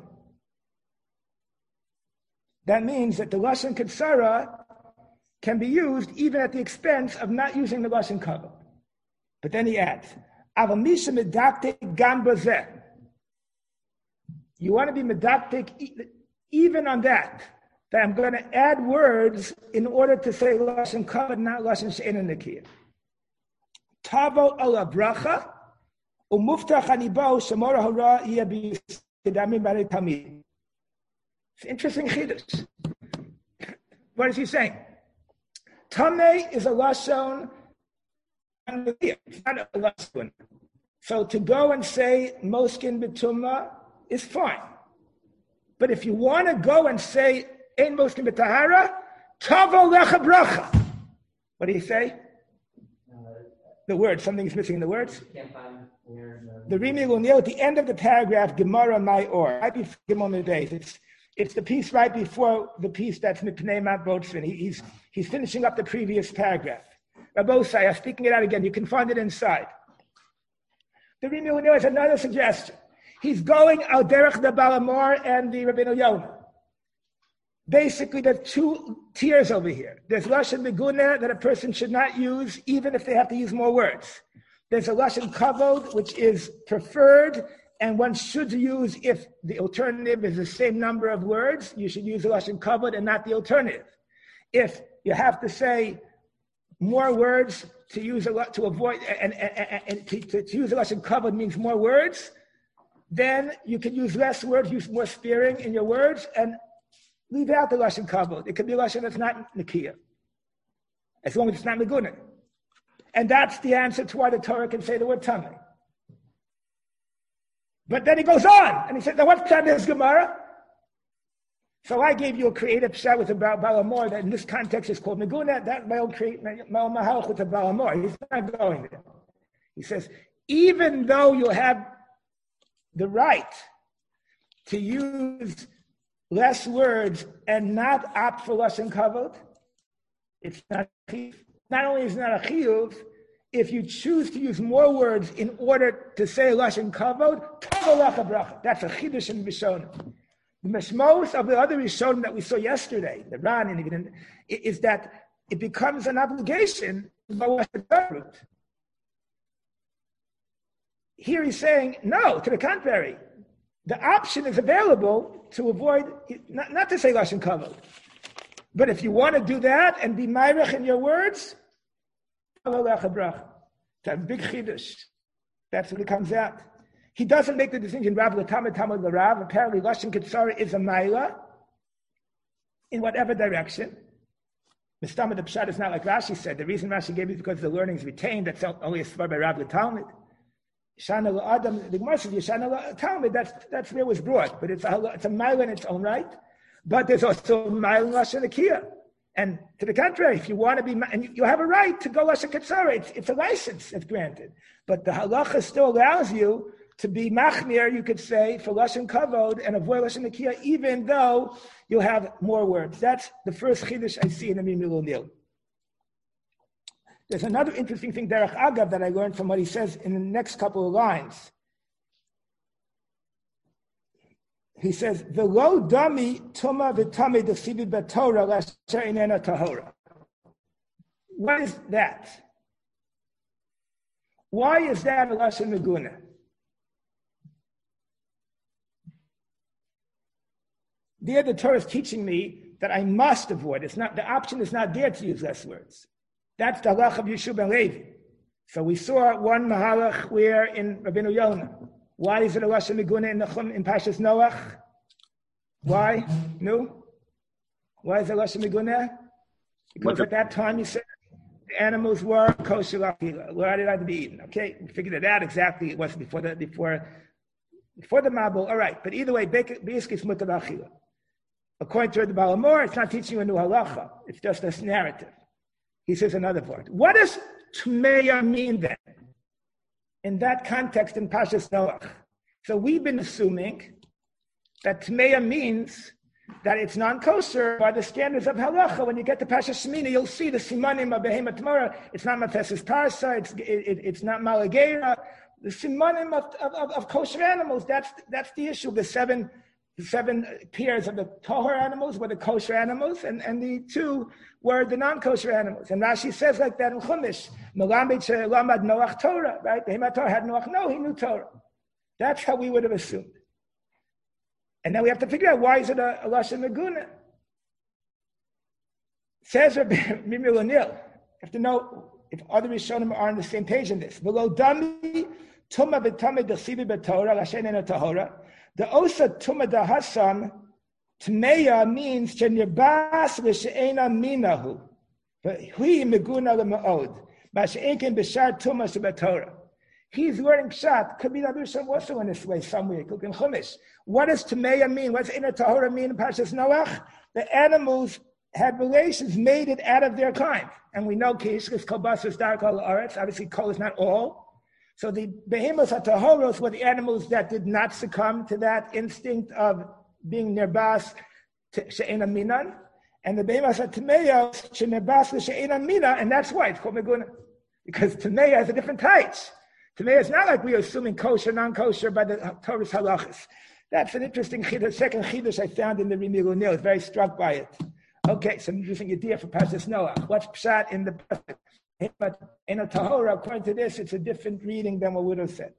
That means that the lashon katsara can be used even at the expense of not using the lashon kavod. But then he adds, "Aval misha medaktek gam bazeh." You want to be medaktek even on that. That I'm going to add words in order to say lashon kavod, not lashon she'ena nekiah. Tavo ala bracha umuftach anibo shemora hara yeh b'yidamim b'nei tamid. It's interesting chiddush. What is he saying? Tameh is a lashon, it's not a lashon. So to go and say moskin b'tumah is fine. But if you want to go and say ein moskin b'tahara, tavo lecha bracha. What do you say? The words. Something is missing in the words. The Rimi Lunil at the end of the paragraph, Gemara Mai Or. Right before Gemara Days. It's It's the piece right before the piece that's Mipnei Mat Botzvin. He, he's he's finishing up the previous paragraph. Rabbosai, I'm speaking it out again. You can find it inside. The Rimi Lunil has another suggestion. He's going al derech the Baal HaMaor and the Rabbeinu Yonah. Basically, there's two tiers over here. There's lashon meguna that a person should not use, even if they have to use more words. There's a lashon kavod, which is preferred, and one should use, if the alternative is the same number of words, you should use the lashon kavod and not the alternative. If you have to say more words to use a lot to avoid, and, and, and to, to, to use the lashon kavod means more words, then you can use less words, use more sparing in your words, and leave out the lashon kavod. It could be a lashon that's not nekiah, as long as it's not meguna. And that's the answer to why the Torah can say the word tameh. But then he goes on, and he said, now what's pshat this Gemara? So I gave you a creative pshat with about Baal HaMaor that in this context is called Meguna. That my own create my own mahalach with the Baal HaMaor. He's not going there. He says, even though you have the right to use less words and not opt for lashon kavod, it's not not only is it not a chiyuv, if you choose to use more words in order to say lashon kavod, tavo lecha bracha. That's a chiddush in Bishona. The mashmos of the other Rishonim that we saw yesterday, the Ran, and even is that it becomes an obligation to go at the route. Here he's saying, no, to the contrary. The option is available to avoid, not, not to say Lashon Kavod, but if you want to do that and be Mayrech in your words, it's a big Chiddush. That's what it comes out. He doesn't make the distinction, Rav L'Tamid Tamid L'Rav. Apparently, Lashon Kitzara is a Maila in whatever direction. Mistama the Pshat is not like Rashi said. The reason Rashi gave it is because the learning is retained. That's only a svar by Rav L'Talmid. Shana L'Adam, the Gemara says, Yeshana L'Talmid, that's, that's where it was brought. But it's a, it's a Maila in its own right. But there's also Maila in Lashon Akiyah. And to the contrary, if you want to be, and you have a right to go Lashon Kitzara, it's, it's a license that's granted. But the halacha still allows you to be machmir, you could say, for Lashon Kavod and avoid Lashon Akiyah, even though you'll have more words. That's the first chiddush I see in the Mimilul Nil. There's another interesting thing, Derech Agav, that I learned from what he says in the next couple of lines. He says, "V'lo dami tuma v'tami d'sivi b'Torah l'asher inena tahora." What is that? Why is that a lashon meguna? There, the Torah is teaching me that I must avoid. It's not the option is not there to use less words. That's the halach of Yeshua ben Levi. So we saw one mahalach where in Rabbeinu Yonah. Why is it a lashon meguna in the Chum in Pashas Noach? Why? No. Why is it a lashon meguna? Because at that time you said the animals were kosher l'achila, were allowed to be eaten. Okay, we figured it out exactly. It wasn't before the before before the Mabul. All right, but either way, basically it's mutar l'achila. According to the Baal HaMaor, it's not teaching you a new halacha. It's just a narrative. He says another part. What does Tmeya mean then? In that context, in Pashas Noach. So we've been assuming that Tmeya means that it's non-kosher by the standards of halacha. When you get to Pashas Shemini, you'll see the simanim of Behemoth Torah. It's not Mafesis Parsa. It's it, it, it's not Malagera. The simanim of, of, of kosher animals. That's that's the issue. The seven the seven pairs of the tahor animals were the kosher animals, and, and the two were the non-kosher animals. And Rashi says like that in Chumash, Melamid she'lamad Noach Torah, right? Behemoth Torah had Noach. No, he knew Torah. That's how we would have assumed. And then we have to figure out, why is it a, a lashon meguna? Says Rabbi Mimilul Nil. You have to know if other Rishonim are on the same page in this. Below dami tuma v'tame d'chsivi b'Torah l'asher inena tahora. The osa tuma dahasam tmeya means shenirbas l'she'ena minahu. But hui meguna l'ma'od. Mash'enkin b'shar tuma sheb'Torah. He's learning pshat. Could be the Rishon also in this way somewhere. Could be in Chumash. What does Tmeya mean? What does Ina Tahora mean in Parshas Noach? The animals had relations, made it out of their kind. And we know Kishkas, Kolbasas, Darkol, Aretz. Obviously, Kol is not all. So the Behemoths HaTahoros were the animals that did not succumb to that instinct of being Nirbas She'ena Minan. And the Behemoths HaTmeyos, She'nirbas She'ena Mina, and that's why it's called Meguna. Because Tmeya has a different types. Tmeya is not like we are assuming kosher, non-kosher by the Torah's halachas. That's an interesting chiddush, second chiddush I found in the Mimilul Nil. I was very struck by it. Okay, so I'm using idea for Parshas Noach. What's pshat in the pasuk? In a tahora, according to this, it's a different reading than what we would have said.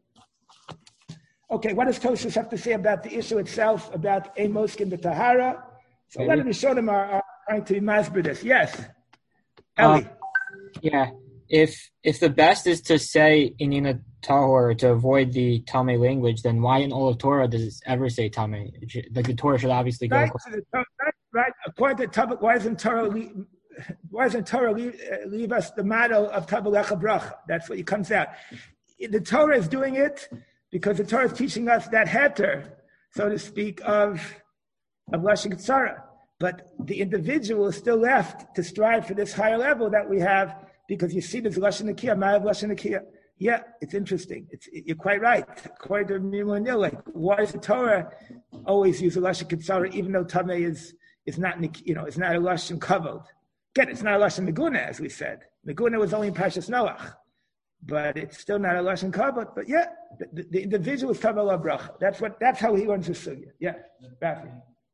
Okay, what does Tosfos have to say about the issue itself, about Amoskin the Tahara? So a lot of the Rishonim are, are trying to be masber this. Yes, Eli. Um, yeah. If if the best is to say inina tahor to avoid the Tame language, then why in all of Torah does it ever say Tame? Like the Torah should obviously go. Right, so the, right, right. According to Tabak, why doesn't Torah leave, why doesn't Torah leave, uh, leave us the model of Tabalecha Bracha? That's what it comes out. The Torah is doing it because the Torah is teaching us that heter, so to speak, of of Lashon Kitzara. But the individual is still left to strive for this higher level that we have. Because you see this Lashon Akiyah, Ma'av Lashon Akiyah. Yeah, it's interesting. It's, you're quite right. According to Mimilul Nil, like, why does the Torah always use a Lashon Kitzara, even though Tameh is is not, you know, it's not a Lashon Kavod? Again, it's not a Lashon Meguna, as we said. Meguna was only in Parshas Noach, but it's still not a Lashon Kavod. But yeah, the, the, the individual is Tameh La Bracha. That's what. That's how he learns the sugya. Yeah, Rafi.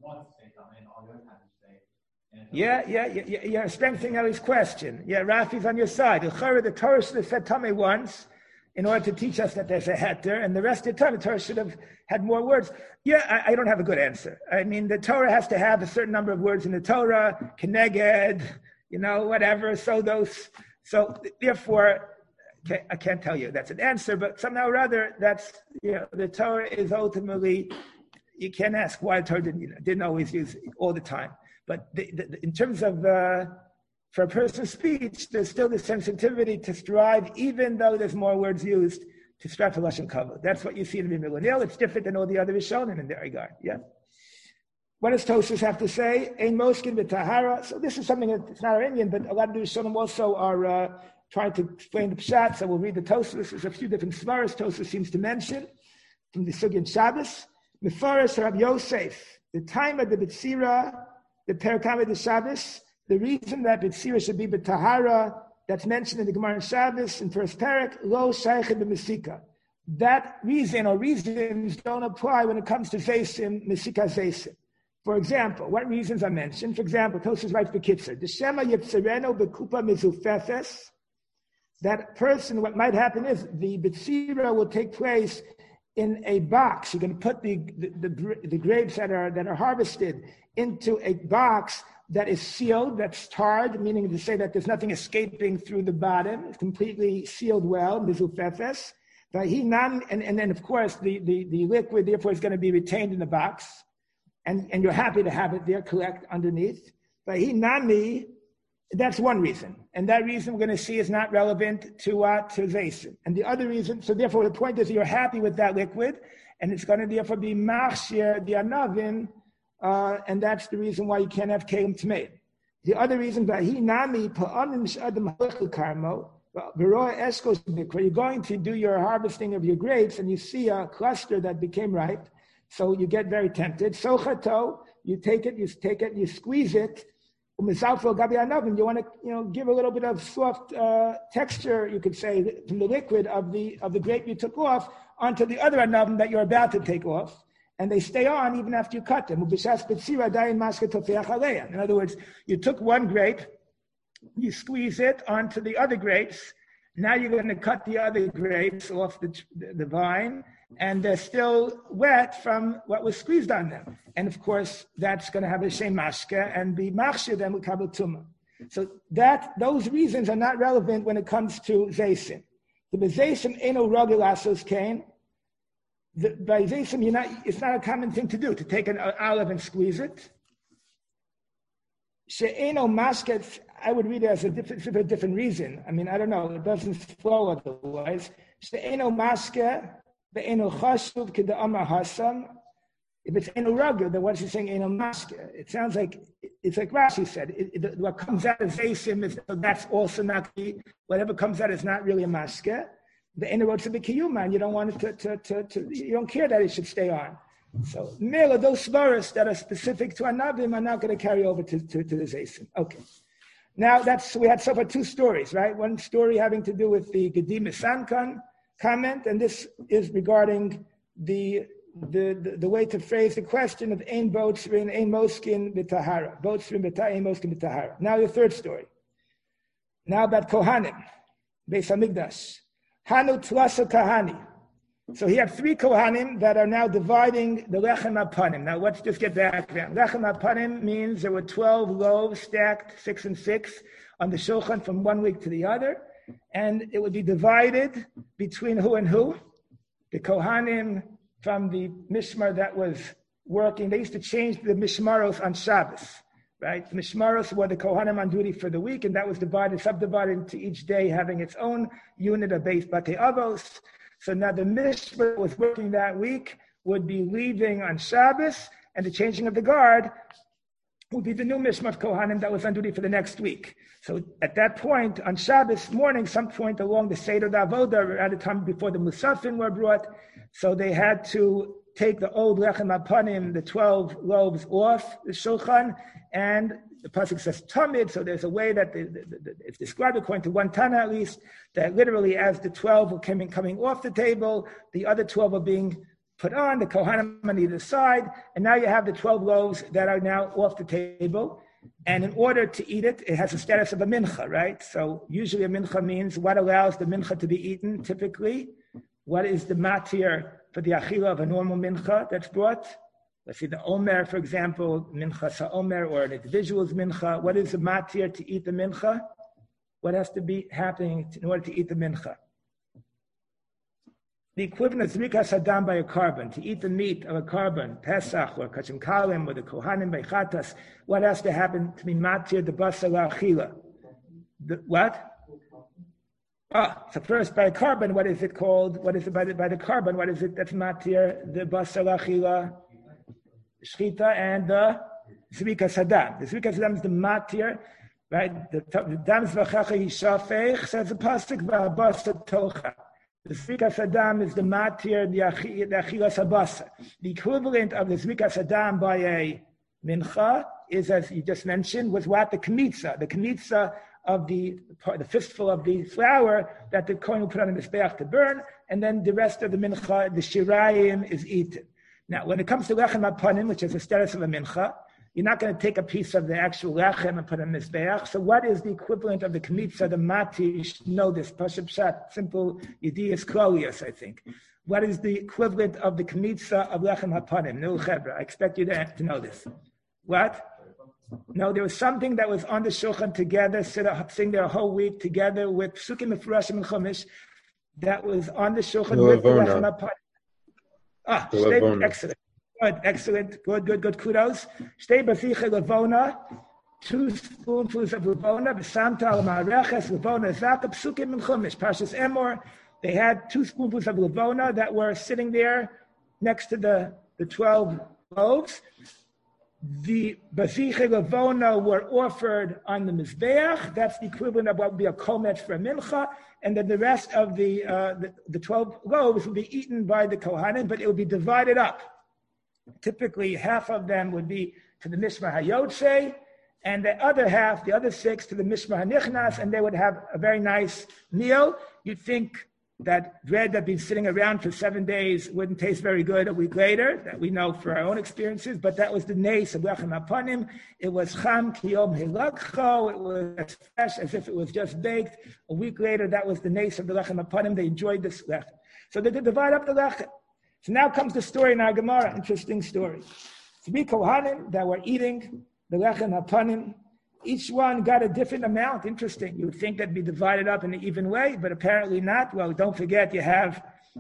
Yeah, yeah, yeah, yeah, you're strengthening Ellie's question. Yeah, Rafi's on your side. The Torah should have said Tameh once in order to teach us that there's a heter, and the rest of the time the Torah should have had more words. Yeah, I, I don't have a good answer. I mean, the Torah has to have a certain number of words in the Torah, keneged, you know, whatever. So those, so therefore, I can't tell you that's an answer, but somehow or other, that's, you know, the Torah is ultimately, you can't ask why the Torah didn't, you know, didn't always use it all the time. But the, the, in terms of, uh, for a person's speech, there's still the sensitivity to strive, even though there's more words used, to strive for Lashon Kavod. That's what you see in the Millennial. It's different than all the other Rishonim in that regard. Yeah. What does Tosfos have to say? Ein moskin b'tahara. So this is something that it's not Iranian, but a lot of the Rishonim also are uh, trying to explain the Pshat. So we'll read the Tosfos. There's a few different svaras Tosfos seems to mention from the Sugyan Shabbos. Mefaras Rav Yosef, the time of the B'tzira, the Perkam of the Shabbos, the reason that B'tzira should be b'tahara, that's mentioned in the Gemara Shabbos in first parak, lo shaychet b'mesika. That reason or reasons don't apply when it comes to Zaysim, Mesika Zaysim. For example, what reasons are mentioned? For example, Tosfos writes B'kitzer, the Shema Yitzareno B'kupa Mizufefes. That person, what might happen is the B'tzira will take place in a box. You're going to put the, the, the, the grapes that are, that are harvested into a box that is sealed, that's tarred, meaning to say that there's nothing escaping through the bottom. It's completely sealed well, mizufefes. And, and then, of course, the, the, the liquid, therefore, is going to be retained in the box. And, and you're happy to have it there, collect underneath. Nami, that's one reason. And that reason we're going to see is not relevant to uh, to Zaysim. And the other reason, so therefore the point is you're happy with that liquid, and it's going to therefore be machshir, the anavin, uh, and that's the reason why you can't have kelim tmeid. The other reason, Vahi nami pa'anim sh'adam halachel karmo, v'roa eskos mikra, you're going to do your harvesting of your grapes, and you see a cluster that became ripe, so you get very tempted. Sochato, you take it, you take it, you squeeze it. You want to, you know, give a little bit of soft uh, texture, you could say, from the liquid of the of the grape you took off onto the other anavim that you're about to take off, and they stay on even after you cut them. In other words, you took one grape, you squeeze it onto the other grapes. Now you're going to cut the other grapes off the the vine, and they're still wet from what was squeezed on them. And of course, that's going to have a shem mashka and be machshir them with kabel tumah. So that those reasons are not relevant when it comes to zaysim. The bezaysim eno ragil asos kain. By zaysim, you're not. It's not a common thing to do to take an olive and squeeze it. She'eno mashket. I would read it as a different, for a different reason. I mean, I don't know. It doesn't flow otherwise. She'eno mashke. The eno chashuv k'da amar hasam. If it's eno ragil, then what's he saying? Eno maske. It sounds like it's like Rashi said. It, it, what comes out of zaysim is that's also not whatever comes out is not really a maske. The eno rotza b'kiyuman. You don't want it to, to, to, to. You don't care that it should stay on. So mela those svaras that are specific to anavim are not going to carry over to, to, to the zaysim. Okay. Now that's we had so far two stories, right? One story having to do with the Gedim Sankan comment, and this is regarding the the, the the way to phrase the question of ein botzrin, ein moskin b'tahara, botzrin b'tah, ein moskin b'tahara. Now the third story. Now about Kohanim, Beis Hamikdash, Hanu Tlasa Kahani. So he had three Kohanim that are now dividing the Lechem Apanim. Now let's just get background. Lechem Apanim means there were twelve loaves stacked six and six on the Shulchan from one week to the other. And it would be divided between who and who? The Kohanim from the Mishmar that was working. They used to change the Mishmaros on Shabbos, right? The Mishmaros were the Kohanim on duty for the week, and that was divided, subdivided into each day having its own unit of Beis Batei Avos. So now the Mishmar was working that week would be leaving on Shabbos, and the changing of the guard would be the new Mishmar of Kohanim that was on duty for the next week. So at that point, on Shabbos morning, some point along the Seder Davoda, at a time before the Musafin were brought, so they had to take the old Lechem Apanim, the twelve loaves, off the Shulchan, and the pasuk says Tamid, so there's a way that the, the, the, it's described according to one Tana at least, that literally as the twelve were coming, coming off the table, the other twelve are being put on, the Kohanim on either side, and now you have the twelve loaves that are now off the table. And in order to eat it, it has the status of a mincha, right? So usually a mincha means what allows the mincha to be eaten typically. What is the matir for the achila of a normal mincha that's brought? Let's see, the omer, for example, mincha sa'omer, or an individual's mincha. What is the matir to eat the mincha? What has to be happening in order to eat the mincha? The equivalent of zrikas hadam by a carbon, to eat the meat of a carbon, Pesach or Kachim Kalim or the Kohanim by Chatas, what has to happen to be matir the basar la'achila? The what? Ah, so first by a carbon, what is it called? What is it by the, by the carbon? What is it that's matir the basar la'achila? Shchita and the zrikas hadam. The zrikas hadam is the matir, right? The dam zvachacha yishafech, says the pasuk v'abasa tocha. The zrikas hadam is the matir, the achilas habasa. The equivalent of the zrikas hadam by a mincha is, as you just mentioned, was what? The kmitza. The kmitza of the part, the fistful of the flour that the kohen will put on the mizbeach to burn, and then the rest of the mincha, the shirayim, is eaten. Now, when it comes to lechem hapanim, which is the status of a mincha, you're not going to take a piece of the actual lechem and put it on mizbeach. So what is the equivalent of the kmitza, the mati? You should know this. Pashup Pshat, simple Yedias Klolius, I think. What is the equivalent of the kmitza of lechem hapanim? No chebra. I expect you to, to know this. What? No, there was something that was on the shulchan together, sitting there a whole week together with psukim mefurashim and chumash, that was on the shulchan with the lechem hapanim. Ah, excellent. Good, excellent, good, good, good, kudos. Shtei basiche levona, two spoonfuls of levona, b'samta al ma'areches, levona zaka, psukim and chumash, Parshas Emor. They had two spoonfuls of levona that were sitting there next to the, the twelve loaves. The basiche levona were offered on the mizbeach. That's the equivalent of what would be a kometz for a mincha. And then the rest of the, uh, the, the twelve loaves would be eaten by the kohanim, but it would be divided up. Typically, half of them would be to the Mishmar HaYotze, and the other half, the other six, to the Mishmar HaNichnas, and they would have a very nice meal. You'd think that bread that had been sitting around for seven days wouldn't taste very good a week later, that we know for our own experiences, but that was the nace of Lechem HaPanim. It was Cham Kiyom Hilakcho. It was as fresh as if it was just baked. A week later, that was the nace of the Lechem HaPanim. They enjoyed this Lechem. So they could divide up the Lechem. So now comes the story in our Gemara, interesting story. Three Kohanim that were eating the Lechem HaPanim, each one got a different amount. Interesting. You would think that'd be divided up in an even way, but apparently not. Well, don't forget you have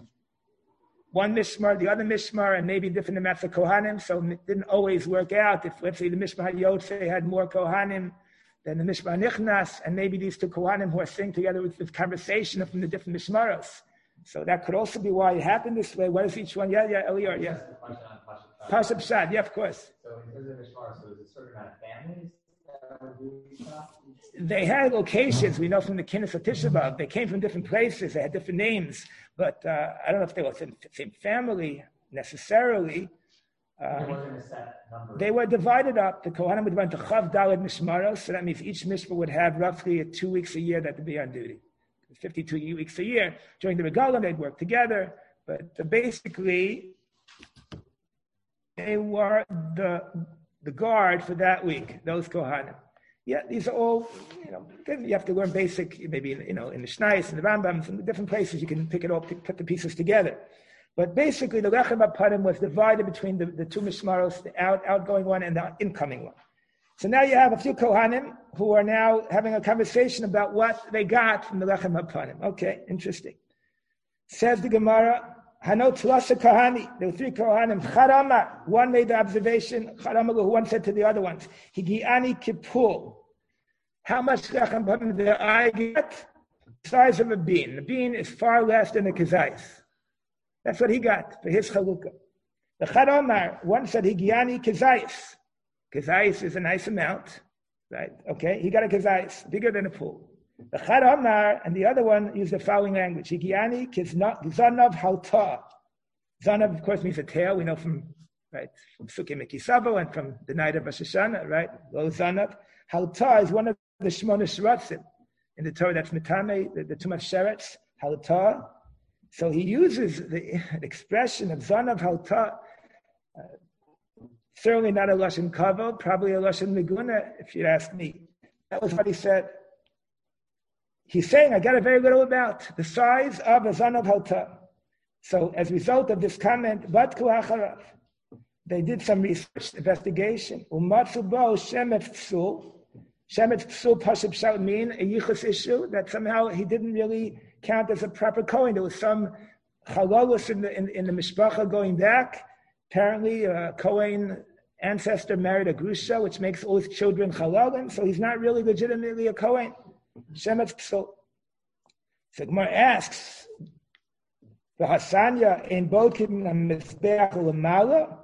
one mishmar, the other mishmar, and maybe different amounts of Kohanim, so it didn't always work out. If, let's say, the Mishmar HaYotze had more Kohanim than the Mishmar Nichnas, and maybe these two Kohanim who are sitting together with this conversation from the different mishmaros. So that could also be why it happened this way. What is each one? Yeah, yeah, Elior, yeah. Pashup Pshat, yeah, of course. So in terms of mishmar, so there's a certain amount of families that were doing stuff? They had locations, we know from the Kinnis of Tisha B'Av. They came from different places, they had different names, but uh, I don't know if they were the same family necessarily. Um, there wasn't a set number. They were divided up. The Kohanim would run to Chav Daled Mishmaros, so that means each mishmar would have roughly two weeks a year that would be on duty. fifty-two weeks a year. During the regalim, they'd work together, but basically, they were the the guard for that week, those Kohanim. Yeah, these are all, you know, you have to learn basic, maybe, you know, in the Shnais and the Rambams and the different places you can pick it all, pick, put the pieces together. But basically, the Lechem HaPanim was divided between the, the two Mishmaros, the out, outgoing one and the incoming one. So now you have a few Kohanim who are now having a conversation about what they got from the Lechem HaPanim. Okay, interesting. Says the Gemara, Hanot Tlasa Kohani. There were three Kohanim. Charama, one made the observation. Charama, who one said to the other ones, Higiani Kippur. How much Lechem HaPanim did I get? The size of a bean. The bean is far less than a kazais. That's what he got for his chalukah. The Charama, one said Higiani Kazais. Kazais is a nice amount, right? Okay, he got a kazais, bigger than a pool. The Chad Omar and the other one used the following language. Higiani Zanav Halta. Zanav, of course, means a tail. We know from, right, from Sukkei Mikisavo and from the night of Rosh Hashanah, right? Lo Zanav. Halta is one of the Shmona Sheratzim in the Torah. That's Mitame, the, the Tumas Sheretz. Halta. So he uses the expression of Zanav Halta, uh, certainly not a Lashon Kavod, probably a Lashon Meguna, if you ask me. That was what he said. He's saying, I got a very little about the size of a Zanav Halta. So as a result of this comment, Batku Acharav, they did some research, investigation. Umatsu bo Shemet Psul. Shemet Psul Pashib Shal mean a Yichus issue that somehow he didn't really count as a proper Kohen. There was some Chalolus in the, in, in the Mishpacha going back. Apparently, a Kohen ancestor married a Grusha, which makes all his children Chalolim, so he's not really legitimately a Kohen. Shemet Psul. So Gemara asks, the Hasanya in Bokim Mizbeach Lamala.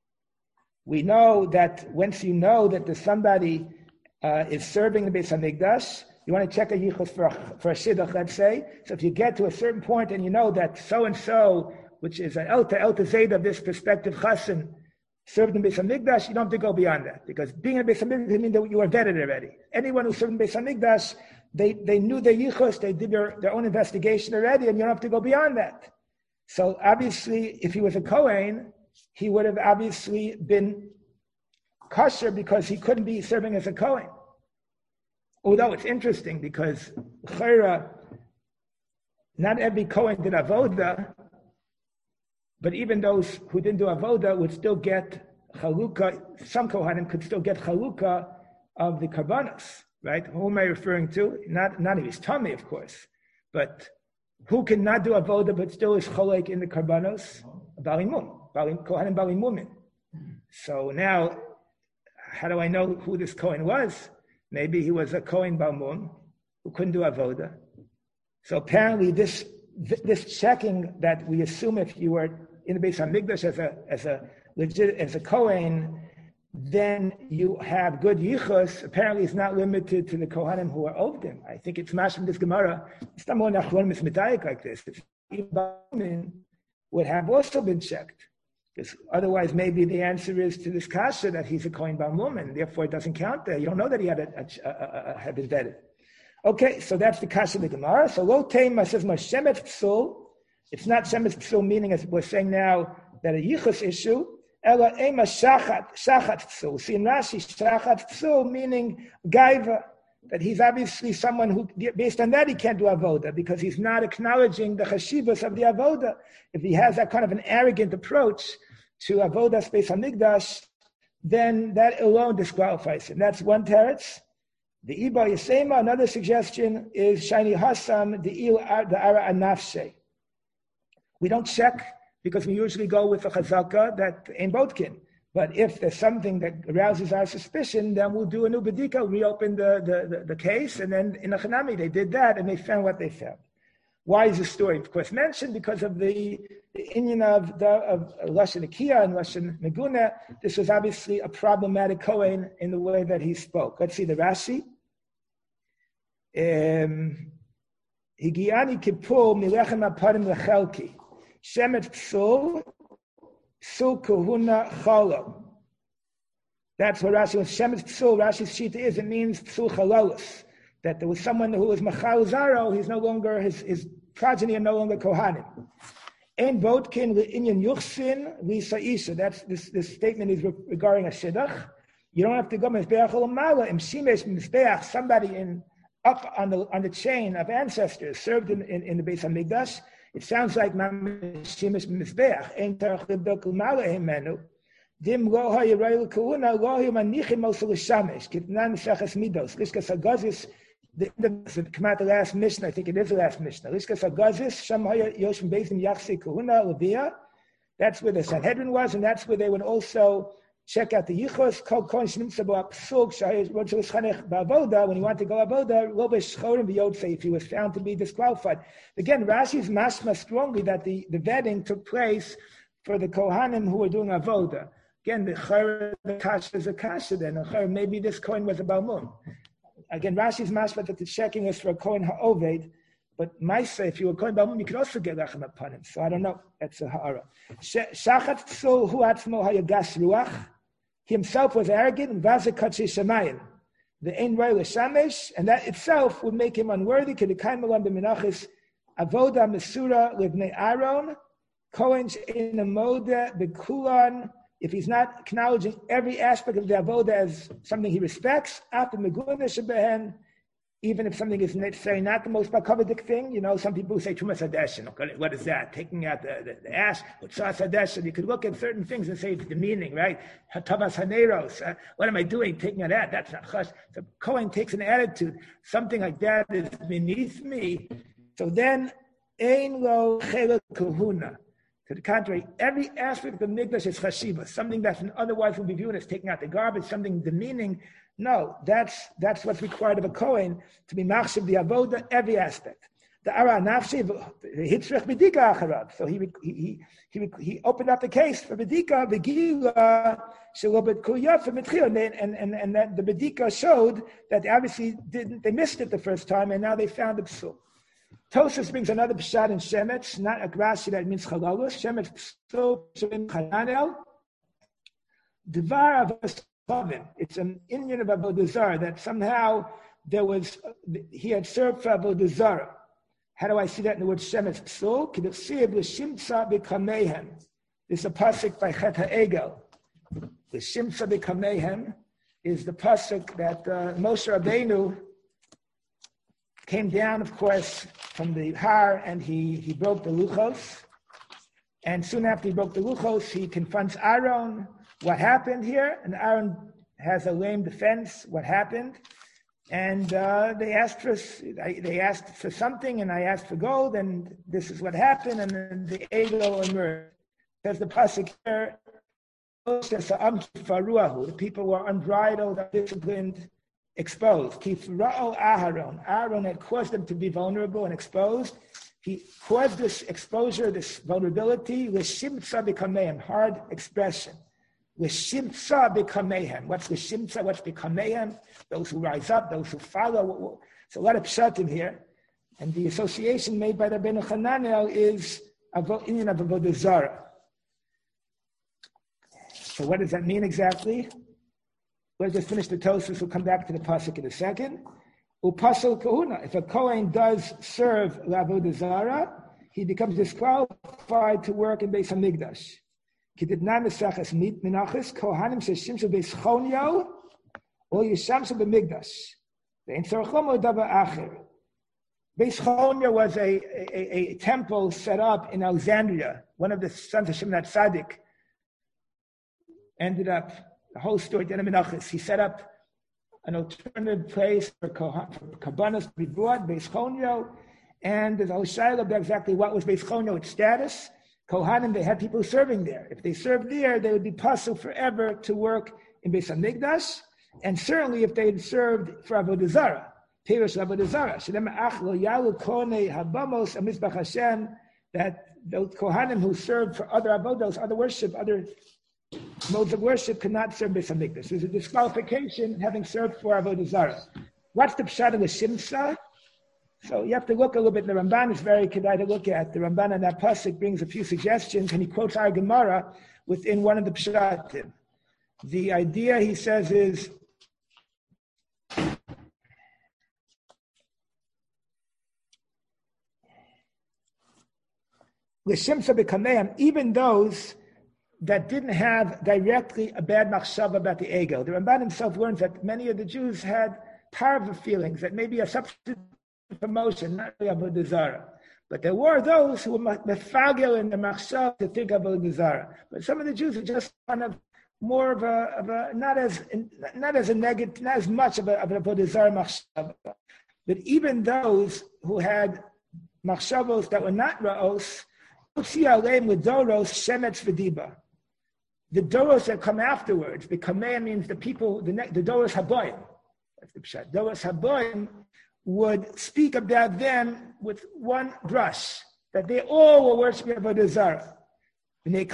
We know that once you know that there's somebody uh, is serving the Beis Hamikdash, you want to check a yichus for a, for a shidduch, let's say. So if you get to a certain point and you know that so-and-so, which is an Elta, Elta Zayd of this prospective chassan, served in Beis Hamikdash, you don't have to go beyond that. Because being in Beis Hamikdash means that you are vetted already. Anyone who served in Beis Hamikdash, they, they knew their yichus, they did their, their own investigation already, and you don't have to go beyond that. So obviously, if he was a Kohen, he would have obviously been kosher because he couldn't be serving as a Kohen. Although it's interesting because Chayra, not every Kohen did Avoda, but even those who didn't do Avoda would still get Chalukah, some Kohanim could still get Chalukah of the Karbanos, right? Who am I referring to? Not, not if he's Tomei, of course, but who can not do Avoda but still is Cholek in the Karbanos? Balimum. Kohanim Balimumin. So now, how do I know who this Kohen was? Maybe he was a Kohen Balmum who couldn't do Avoda. So apparently this this checking that we assume if you were in the Beis Hamikdash as a as a legit as a Kohen, then you have good yichus. Apparently it's not limited to the Kohanim who are Ovdim. I think it's mash from this Gemara. It's not more Nachronim is medayik like this. If Balmum would have also been checked. Because otherwise, maybe the answer is to this kasha that he's a Kohen Balmum, and therefore it doesn't count there. You don't know that he had a, a, a, a, had been vetted. Okay, so that's the kasha of the Gemara. So lo tema says Shemet Psul. It's not Shemet Psul, meaning as we're saying now that a yichus issue. Ela ema shachat shachat Psul. See in Rashi, shachat Psul meaning gaiva, that he's obviously someone who, based on that, he can't do avoda because he's not acknowledging the chashivas of the avoda. If he has that kind of an arrogant approach to avodas Beis Hamikdash, then that alone disqualifies him. That's one teretz. The Iba Yisema, another suggestion is Shani Hassam, the Il the Ara Anafshe. We don't check because we usually go with a chazaka that in Bodkin. But if there's something that arouses our suspicion, then we'll do a new bedika, reopen the, the, the, the case, and then in a Hanami they did that and they found what they found. Why is the story, of course, mentioned? Because of the, the inyan of, the, of Lashon Nikia and Lashon Meguna. This was obviously a problematic Kohen in the way that he spoke. Let's see the Rashi. Higiani Kippur Milechem Aparim Lechelki Shemet Psul Psul Kahuna Chalo. That's what Rashi was. Shemet Psul, Rashi's shita is, it means Psul Chalolos. That there was someone who was Machal Zaro, he's no longer, his, his progeny are no longer Kohanim. Ein Bodkin Inyan Yuchsin Lisa Isa. That's this, this statement is regarding a Shidduch. You don't have to go Mizbeach Olamala, Im Shimesh Mizbeach, somebody in up on the on the chain of ancestors served in, in, in the Beis Hamikdash. It sounds like Shimesh Mizbeach. Ein Tarach Libdok Umala Himenu. Dim lo ha yirayil kahuna lo ha manichim also l'shamesh kitnan shaches midos lishkas hagazis the the come out the last Mishnah. I think it is the last Mishnah. Lishkas hagazis sham haya yoshim bezim yachsi kahuna levia. That's where the Sanhedrin was, and that's where they would also check out the yichos kol kohen shnimtza bo apsuk shayis rosh l'schanech ba'avoda. When he wanted to go avoda, lo b'shchorim b'yodse if he was found to be disqualified. Again, Rashi's mashma strongly that the the vetting took place for the Kohanim who were doing avoda. Again, the chayr, the kasha is a kasha then. The maybe this coin was a balmum. Again, Rashi's mashma that the checking is for a coin ha'oved, but Maisa, if you were coin balmum, you could also get lechem upon him. So I don't know. That's a ha'ara. Shachat tzul hu atzmo hayagas ruach. He himself was arrogant and vazakatshi shemayim. The ein roy l'shamesh, and that itself would make him unworthy. Kedekayim alam b'menachis Avoda Mesura Livnei Aaron, Kohen in the Moda Bekulan, if he's not acknowledging every aspect of the Avoda as something he respects, after Meguna Shebehen, even if something is necessarily not the most bakavadik thing, you know, some people say Tumas Hadeshin. What is that? Taking out the, the, the ash, Utsas Hadeshin. You could look at certain things and say it's the meaning, right? Hatavas Haneros. Uh, what am I doing? Taking out that? That's not chash. So Kohen takes an attitude. Something like that is beneath me. So then, Ein Lo Chela Kahuna. To the contrary, every aspect of Mikdash is chashiva. Something that otherwise would be viewed as taking out the garbage, something demeaning. No, that's that's what's required of a Kohen, to be machshav the avoda, every aspect. The ara nafshi hitzrich bedika acharab. So he he he he opened up the case for bedika v'gila shelobet kuyaf v'mitchil, and and and that the bedika showed that they obviously didn't they missed it the first time, and now they found the psul. Tosfos brings another pshat in Shemetz, not a Rashi that means chalalus. Shemetz psul shavim chananel. Devar avos. It's an Indian of Avodah Zarah that somehow there was, he had served for Avodah Zarah. How do I see that in the word Shemetz Psul? K'dechsiv l'shimtza b'kamehem. This is a pasuk by Chet HaEgel. The Shimtza b'kamehem is the pasuk that uh, Moshe Rabbeinu came down, of course, from the Har, and he, he broke the Luchos. And soon after he broke the Luchos, he confronts Aaron. What happened here? And Aaron has a lame defense. What happened? And uh, they asked for they asked for something, and I asked for gold, and this is what happened. And then the Egel emerged. Says the pasuk here, the people were unbridled, undisciplined, exposed. Aaron. Aaron had caused them to be vulnerable and exposed. He caused this exposure, this vulnerability, with shimtza b'kameim, hard expression. L'shimtza b'kamehem. What's l'shimtza? What's b'kamehem? Those who rise up, those who follow. So a lot of pshatim here. And the association made by the Rabbeinu Hananel is Indian of Avodah Zarah. So what does that mean exactly? We'll just finish the Tosfos. We'll come back to the pasuk in a second. Upasal kahuna. If a Kohen does serve Avodah Zarah, he becomes disqualified to work in Beis Hamikdash. Kididna mesachas mit menachos kohanim sheshimshu beischonyo or yishamshu b'mikdash. Ve'en tzarchomo davar acher. Beischonyo was a, a, a temple set up in Alexandria. One of the sons of Shimon Tzaddik ended up, the whole story, Dina Menachos, he set up an alternative place for Kabbanas to be brought, Beischonyo, and there's a shaila about exactly what was Beischonyo, its status. Kohanim, they had people serving there. If they served there, they would be pasul forever to work in Beis Hamikdash, and certainly if they had served for Avodah Zarah, Pirush Avodah Zarah, Shedem Achlo Yalu Konei Habamos Amizbach Hashem, that those Kohanim who served for other avodos, other worship, other modes of worship, could not serve Beis Hamikdash. There's a disqualification having served for Avodah Zarah. What's the pshat of the Shimsa? So you have to look a little bit. The Ramban is very kedai to look at. The Ramban on that pasuk brings a few suggestions, and he quotes our Gemara within one of the pshatim. The idea, he says, is l'shimsa b'kameim, even those that didn't have directly a bad machshava about the ego. The Ramban himself learns that many of the Jews had parva feelings, that maybe a substitute promotion, not really Avodah Zarah. But there were those who were mefagel in the machshav to think Avodah Zarah. But some of the Jews were just kind of more of a, of a not as not as a negative, not as much of a, of a Avodah Zarah machshav. But even those who had machshavos that were not raos, with doros shemetz v'diba. The doros that come afterwards, the kameh means the people, the, the doros haboyim. That's the pshat. Doros haboyim would speak about them with one brush, that they all were worshiping Avodah Zarah. It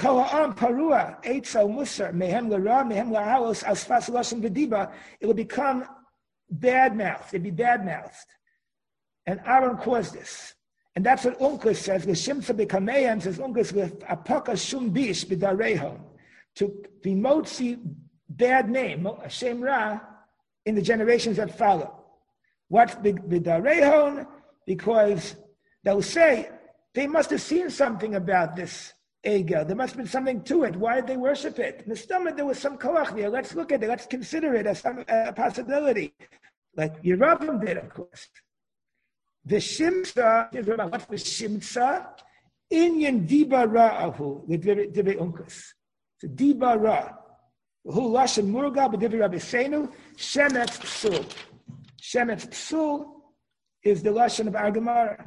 will become bad-mouthed. It'd be bad-mouthed. And Aaron caused this. And that's what Unkus says. L'shimtza b'kameim says Unkus with apaka shum bish b'darehon, to be motzi bad name, Hashem Ra, in the generations that follow. What's b'darehon? Because they'll say, they must have seen something about this Egel. There must have been something to it. Why did they worship it? In the stomach, there was some koach there. Let's look at it. Let's consider it as some, a possibility. Like Yeravim did, of course. The Shimsa, what's the Shimsa? Inyan Diba Ra'ahu, the Dibe Unkus. So Diba Ra. Who Lashon Murga, but Dibe Rabbi Seinu, Shemetz Psul. Shemetz Psul is the Lashon of Argamara.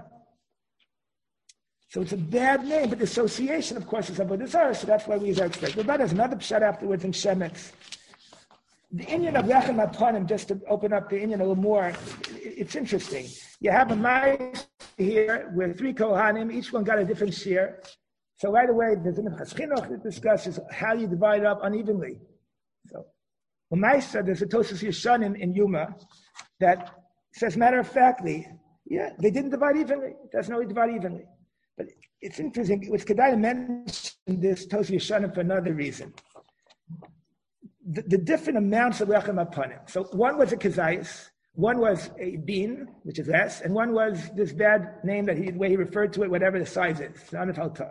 So it's a bad name, but the association, of course, is Avodah Zarah, so that's why we use our expression. But there's another pshat afterwards in Shemetz. The Inyan of Lechem Aponim, just to open up the Inyan a little more, it's interesting. You have a mice here with three Kohanim, each one got a different share. So right away, there's an Chaschinoch that discusses how you divide it up unevenly. So, the mice, there's a Tosas Yeshanim in Yuma that says, matter of factly, yeah, they didn't divide evenly. That's not divide evenly. But it's interesting. It was Kedai to mention this Tosas Yeshanim for another reason. The, the different amounts of lechem aponim. So one was a kazayis, one was a bean, which is less, and one was this bad name that he, the way he referred to it, whatever the size is, son of halta.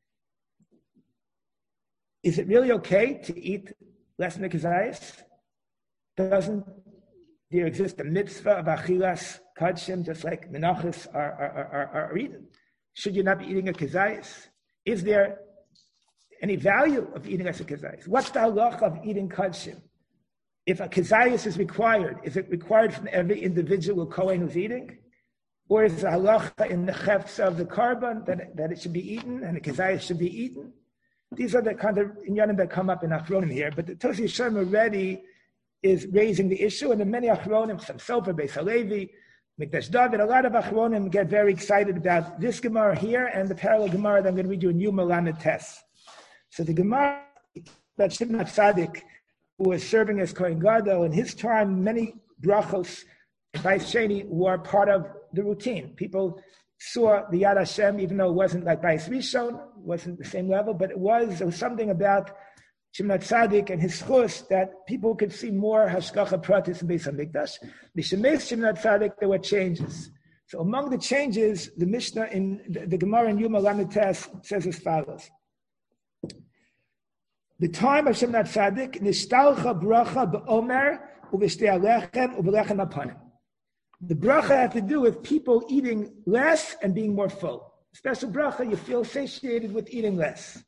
Is it really okay to eat less than a kazayis? Doesn't there exist a mitzvah of achilas kadshim, just like menachos are, are, are, are eaten? Should you not be eating a kazayis? Is there any value of eating as a kazayis? What's the halacha of eating kadshim? If a kazayis is required, is it required from every individual kohen who's eating? Or is the halacha in the chefs of the carbon that, that it should be eaten and the kazayis should be eaten? These are the kind of inyanim that come up in Achronim here. But the Tosas Yeshanim already is raising the issue, and in many Achronim, some Sofer, Beis Halevi, Mikdash David, a lot of Achronim get very excited about this Gemara here and the parallel Gemara that I'm going to read you in Yuma Lamed Tes. So the Gemara that Shimon Tzadik, who was serving as Kohen Gadol, in his time, many brachos by Sheni were part of the routine. People saw the Yad Hashem, even though it wasn't like Bais Rishon, wasn't the same level, but it was, there was something about Shimon Tzadik and his chus that people could see more hashgacha pratis in Beis Hamikdash. The Shemes Shimon Tzadik, there were changes. So among the changes, the Mishnah in the, the Gemara in Yuma Lamed Tes says as follows. The time of Shimon Tzadik, nishtalcha bracha be'omer uv'shtei alechem u'b'lechem apanim. The bracha had to do with people eating less and being more full. Special bracha, you feel satiated with eating less.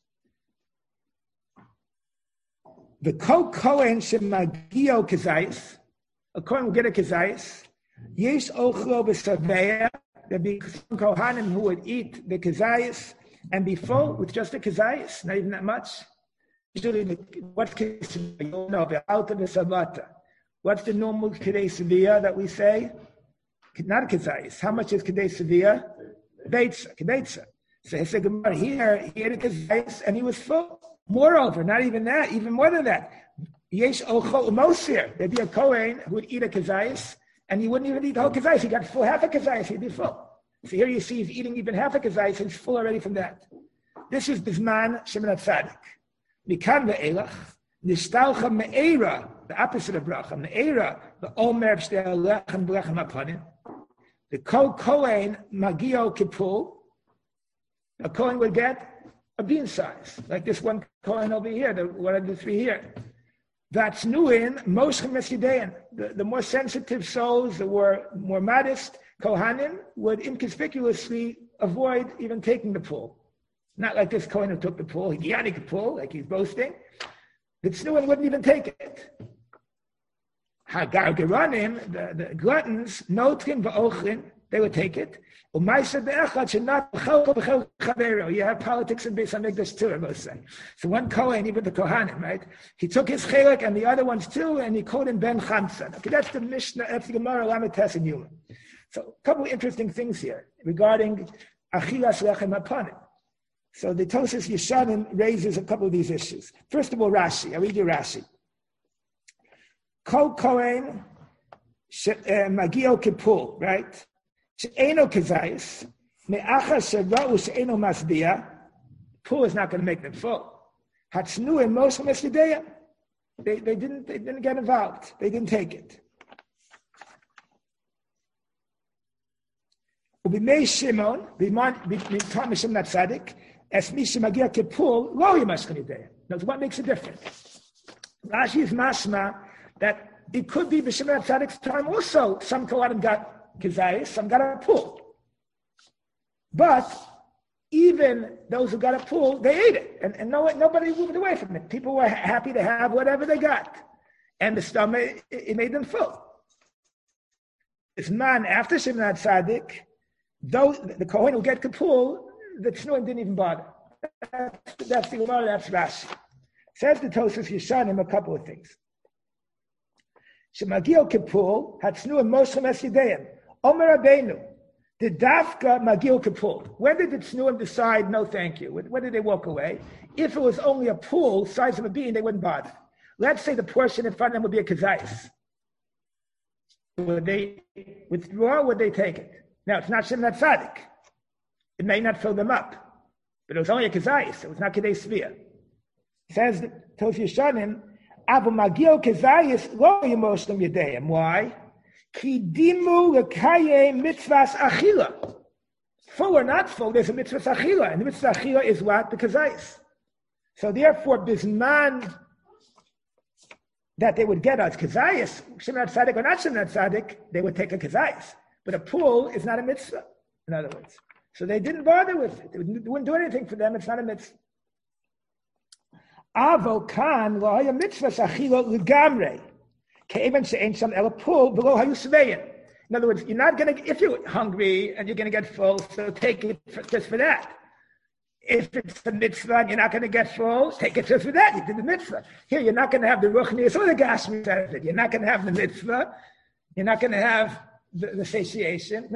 The kol kohen shemagio kazayis, a kohen will get a kazayis. Yesh ochlo b'saveya, there'd be some kohanim who would eat the kazayis and be full with just a kazayis, not even that much. Usually, what's you know, out of the sabata? What's the normal kedei sevilla that we say? Not a kazayis. How much is kedei sevilla? Beitza, kedetza. So he said, here, he had a kazayis and he was full. Moreover, not even that, even more than that. Yesh ochol mosir. There'd be a kohen who would eat a kazayis and he wouldn't even eat the whole kazayis. He got full half a kazayis, he'd be full. So here you see he's eating even half a kazayis and he's full already from that. This is Bizman Shimon Tzadik. Mikan ve'elach, nishtalcha me'era, the opposite of bracha, me'era, the omer b'shtei alechem b'lechem apanim. The kol kohen magio kipul, a kohen would get a bean size, like this one kohen over here, the one of the three here. That's nuin moschem esidein. The more sensitive souls, the more, more modest kohanim would inconspicuously avoid even taking the pool. Not like this kohen who took the pool, Gianni pool, like he's boasting. The tznuin wouldn't even take it. Hagar Geranim, the, the gluttons, notrin v'ochin, they would take it. You have politics in Beis Hamikdash too, I must say. So one kohen, even the kohanim, right? He took his chelik and the other ones too, and he called him Ben Chamsa. Okay, that's the Mishnah, that's the Gemara Lamed Tes in Yuma. So a couple of interesting things here regarding achilas lechem apanim. So the Tosas Yeshanim raises a couple of these issues. First of all, Rashi. I'll read you Rashi. Kol Kohen Magio Kipul, right? She'eno Kazayis, Me'acha Shera'u She'eno Masbia. Pool is not going to make them full. Hatznu and Moshe Meslideya. They they didn't they didn't get involved. They didn't take it. Ubimei Shimon, b'Tam Shimon Tzadik, es mi shemagia kipul lo yimashkin yidei. Now, what makes a difference? Rashi is mashma that it could be b'Shimon Tzadik's time also. Some Kohanim got kizayis, some got a pool. But even those who got a pool, they ate it, and, and no, nobody moved away from it. People were happy to have whatever they got, and the stomach it, it made them full. This man after Shimon Tzadik, those the Kohen who get kapul, the Tznuim didn't even bother. That's, that's the Gemara. That's Rashi. Says the Tosfos Yeshanim a couple of things. Shemagio kapul hatznuim moshem es yideim. Omer Rabbeinu. The dafka magil kapul. When did the Tznuim decide, no thank you? When did they walk away? If it was only a pool, size of a bean, they wouldn't bother. Let's say the portion in front of them would be a kazayis. Would they withdraw or would they take it? Now, it's not Shimon Tzadik. It may not fill them up. But it was only a kazayis. It was not Kedei Svia. Says Tosfos Yeshanim, Abu magil kazayis lo yimoshem yedeim. Why? Kidimu lekaye mitzvahs achila. Full or not full, there's a mitzvah achila, and the mitzvah achila is what? The kazayis. So therefore, bisman that they would get as kazayis, Shimon Tzadik or not Shimon Tzadik, they would take a kazayis. But a pool is not a mitzvah, in other words. So they didn't bother with it. It wouldn't do anything for them. It's not a mitzvah. Avo kan lo haya mitzvah achila legamrei. In other words, you're not going to, if you're hungry and you're going to get full, so take it for, just for that. If it's a mitzvah and you're not going to get full, take it just for that. You did the mitzvah. Here, you're not going to have the ruchnius or the gashmi says it. You're not going to have the mitzvah. You're not going to have the, the satiation.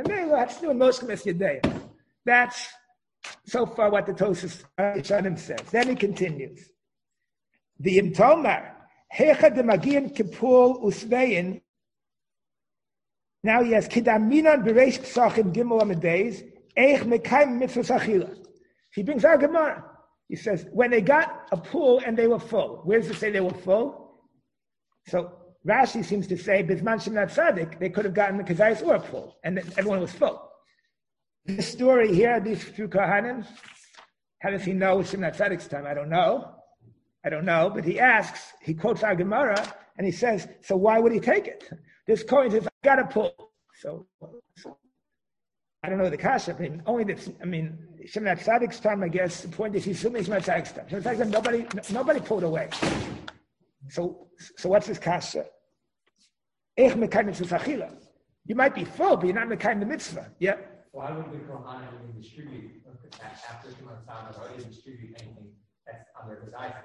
That's so far what the Tosfos Yeshanim says. Then he continues. The Imtomar. Hecha de Magian Kipul Usvein. Now he has Kidaminan Bereish Psachim Gimel Amadeis. Eich Mekayim Mitzvah Achila. He brings our Gemara. He says when they got a pool and they were full. Where does it say they were full? So Rashi seems to say Bizman Shimon Tzadik they could have gotten the kazayis or a pool, and everyone was full. This story here, these few Kohanim, how does he know it's Shimon Tzadik's time? I don't know. I don't know, but he asks, he quotes our Gemara, and he says, so why would he take it? This Kohen says, I got a pull. So, so I don't know the kasha, I mean, only this, I mean, Shimon Tzadik's time, I guess, the point is he's assuming Shimon Tzadik's time. Shimon Tzadik's time, nobody, nobody pulled away. So, so what's this kasha? Eich mekayim mitzvah achila. You might be full, but you're not mekayim the mitzvah. Yeah? Why would the Kohanim even distribute, after Shimon Tzaddik, or even distribute anything that's under his eyes?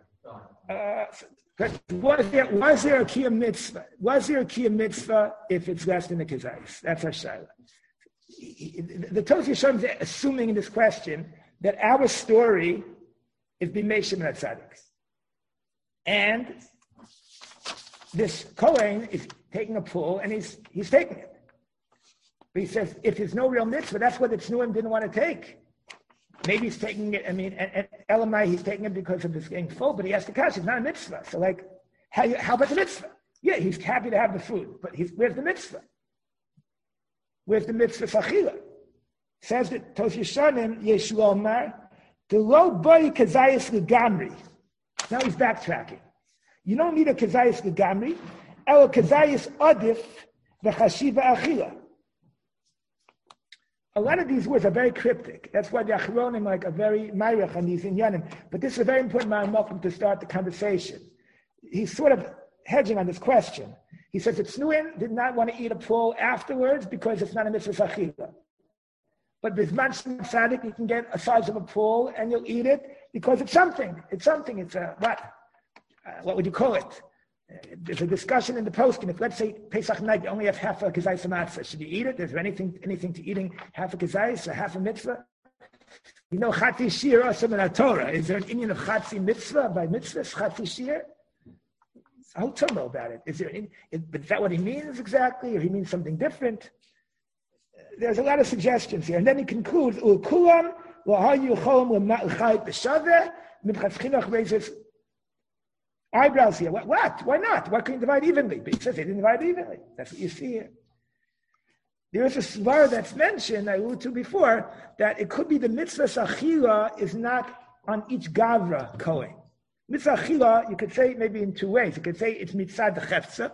Uh, was there was there a kiyum mitzvah? Was there a kiyum mitzvah if it's less than the kazayis? That's our shaila. The Tosfos Yeshanim is assuming in this question that our story is b'mei Shimon Tzadik, and this Kohen is taking a pull and he's he's taking it. But he says if there's no real mitzvah, that's what the Tznuim didn't want to take. Maybe he's taking it, I mean, and, and Elamai, he's taking it because of this getting full, but he has to cash. It's not a mitzvah. So, like, how, how about the mitzvah? Yeah, he's happy to have the food, but he's, where's the mitzvah? Where's the mitzvah sachila? Says that Tosfos Yeshanim, Yeshu Omar, the low boy kazayis legamri. Now he's backtracking. You don't need a kazayis legamri, el kazayis adif v'chashiva achila. A lot of these words are very cryptic. That's why the Achronim like are very mayrach on these inyanim. But this is a very important ma'amokim to start the conversation. He's sort of hedging on this question. He says that Tznuim did not want to eat a pool afterwards because it's not a mitzvah achila. But Bizman Shimon Tzadik, you can get a size of a pool and you'll eat it because it's something. It's something. It's a, what? Uh, what would you call it? There's a discussion in the posting. If let's say Pesach night you only have half a kazayis matzah, should you eat it? Is there anything anything to eating half a kazayis or half a mitzvah? You know, chati shir also in Torah. Is there an Indian of chati mitzvah by mitzvah? Chati shir. I'll tell you about it. Is there? Is, is that what he means exactly, or he means something different? There's a lot of suggestions here, and then he concludes: Ulkulam lahayu cholam l'chayit b'shaveh mitchatzchinuch raises. Eyebrows here. What? What? Why not? Why couldn't you divide evenly? But he says they didn't divide evenly. That's what you see here. There is a svar that's mentioned, I alluded to before, that it could be the mitzvah achila is not on each gavra kohen. Mitzvah achila, you could say it maybe in two ways. You could say it's mitzvah the chefza,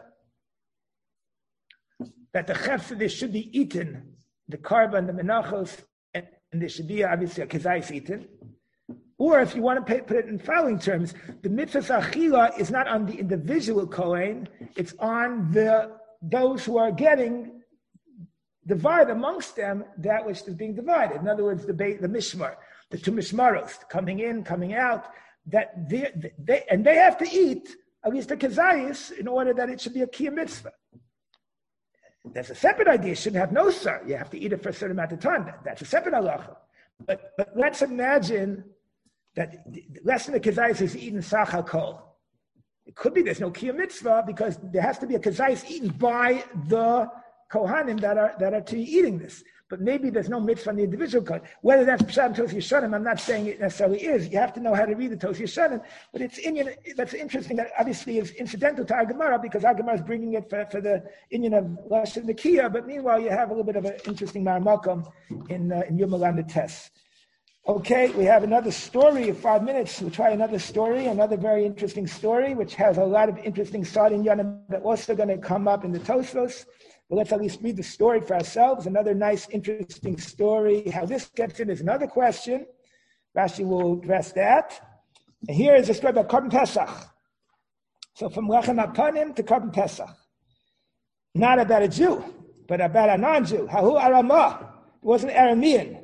that the chefza, this should be eaten, the karban, the menachos, and, and there should be obviously a kezais eaten. Or if you want to put it in following terms, the mitzvah achila is not on the individual kohen, it's on the those who are getting divide amongst them that which is being divided. In other words, the the mishmar, the two mishmaros, coming in, coming out, that they, they and they have to eat at least a kezayis in order that it should be a kiyum mitzvah. That's a separate idea. It shouldn't have no sar. You have to eat it for a certain amount of time. That, that's a separate halacha. But but let's imagine that less than a kezayis is eaten sachal kol. It could be there's no kiyum mitzvah because there has to be a kezayis eaten by the kohanim that are that are to be eating this, but maybe there's no mitzvah on the individual kohen. Whether that's pshat and tos yeshanim, I'm not saying it necessarily is. You have to know how to read the tos yeshanim, but it's Inyan. That's interesting. That obviously is incidental to our Gemara because our Gemara is bringing it for, for the Inyan of lashon nekiya. But meanwhile, you have a little bit of an interesting marmakom in uh, in Yom Alam Tes. Okay, we have another story of five minutes. We'll try another story, another very interesting story, which has a lot of interesting side in Yanim that also going to come up in the Tosfos. But let's at least read the story for ourselves. Another nice, interesting story. How this gets in is another question. Rashi will address that. And here is a story about Korban Pesach. So from Lechem Apanim to Korban Pesach. Not about a Jew, but about a non-Jew. Hahu Aramah. It was an Aramean.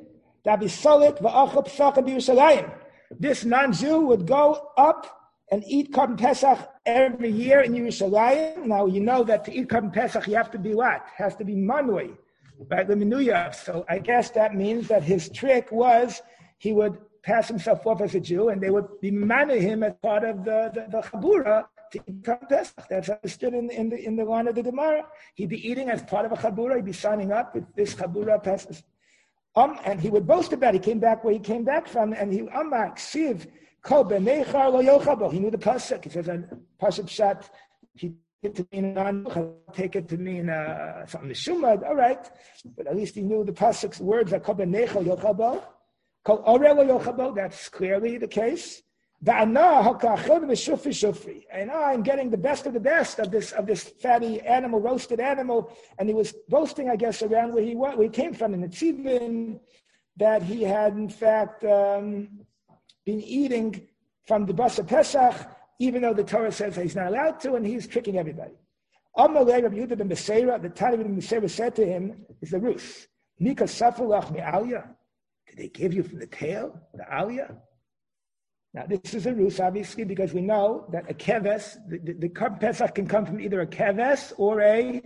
This non-Jew would go up and eat Korban Pesach every year in Yerushalayim. Now, you know that to eat Korban Pesach, you have to be what? It has to be manui, right? The menuya. So I guess that means that his trick was he would pass himself off as a Jew, and they would be manning him as part of the, the, the chabura to eat Korban Pesach. That's understood in, in, the, in the line of the Gemara. He'd be eating as part of a chabura. He'd be signing up with this chabura passes. Um, and he would boast about it. He came back where he came back from, and he Amak Siv Kol Benechar Lo Yochabo. He knew the pasuk. He says on pasuk shat. He took it to mean non. Take it to mean uh, something Shumad. All right, but at least he knew the pasuk's words are Kol Benechar Yochabo. Kol Orel Lo Yochabo. That's clearly the case. And I'm getting the best of the best of this of this fatty animal, roasted animal. And he was boasting, I guess, around where he where he came from in the Tzivin, that he had in fact um, been eating from the Basa Pesach, even though the Torah says he's not allowed to, and he's tricking everybody. Amalei Rabbi Yehuda ben Beseira, the Tani ben Beseira said to him, "Is the Rus Nika Safulach me'Aliyah? Did they give you from the tail, the Aliyah?" Now, this is a ruse, obviously, because we know that a keves, the, the, the Korban Pesach can come from either a keves or a,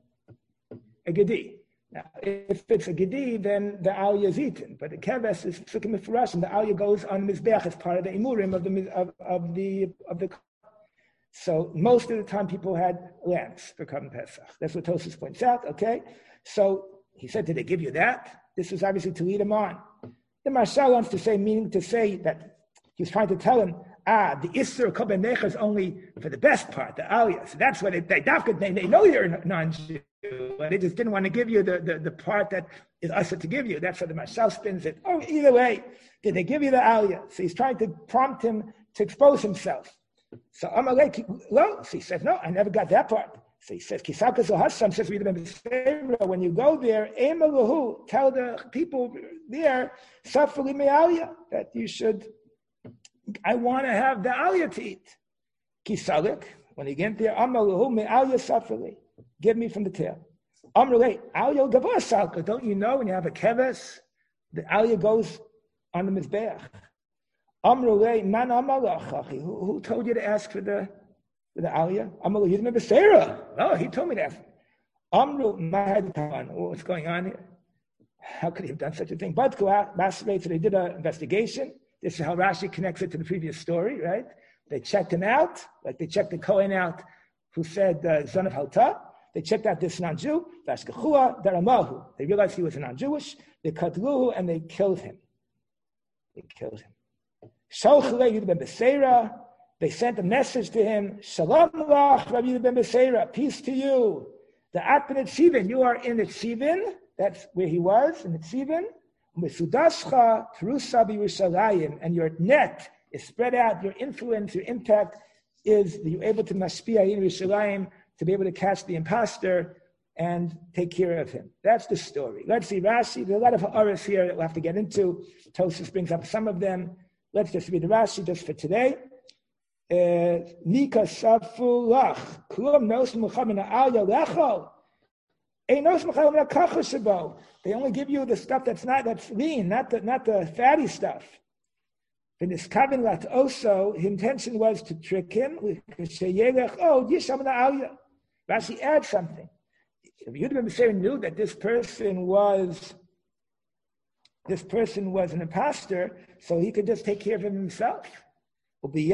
a gedi. Now, if it's a gedi, then the aliyah is eaten. But the keves is psukim mifurash, and the aliyah goes on the mizbeach as part of the imurim of the of, of the of the. So most of the time, people had lambs for Korban Pesach. That's what Tosfos points out. Okay, so he said, "Did they give you that?" This was obviously to lead him on. The Marshal wants to say, meaning to say that. He was trying to tell him, ah, the Isser Korban Necha is only for the best part, the Aliyah. So that's why they they, they they know you're a non-Jew, but they just didn't want to give you the, the, the part that is Usher to give you. That's how the Mashal spins it. Oh, either way, did they give you the Aliyah? So he's trying to prompt him to expose himself. So Amalek, well, so he says, no, I never got that part. So he says, Kisaka Zohasham says, when you go there, Emalahu, tell the people there, Safali Me'aliyah, that you should. I want to have the aliyah to eat. Kisalik, when you get there, Amalahu me aliyah safrali. Give me from the tail. Amrulay, aliyah gavah salka. Don't you know when you have a keves, the aliyah goes on the mizbeach. Amrulay, man amalachachi. Who, who told you to ask for the for the aliyah? Amalu, you remember Sarah? Oh, he told me that. Amru mahadkan. What's going on here? How could he have done such a thing? But so they did an investigation. This is how Rashi connects it to the previous story, right? They checked him out, like they checked the Kohen out who said, uh, son of Halta. They checked out this non-Jew, Vashkechua Daramahu. They realized he was a non-Jewish. They katluhu and they killed him. They killed him. Shalchalei Yehuda ben Beseira. They sent a message to him, Shalom lach, Rabbi Yehuda ben Beseira, peace to you. The Atman Etzivin, you are in Etzivin, that's where he was, in Etzivin. Mesudascha Terusa B'Yerushalayim, and your net is spread out, your influence, your impact is that you're able to mashpia in Yerushalayim, to be able to catch the imposter and take care of him. That's the story. Let's see, Rashi, there's a lot of ha'aras here that we'll have to get into. Tosfos brings up some of them. Let's just read the Rashi just for today. Nika safu lach, klum nos muchamina al yalecho. Ein nos muchamina kacha shabo. They only give you the stuff that's not that's lean, not the not the fatty stuff. The niskavin lat also, his intention was to trick him. Oh, Rashi adds something. If Yehuda ben Beseira knew that this person was this person was an imposter, so he could just take care of him himself. In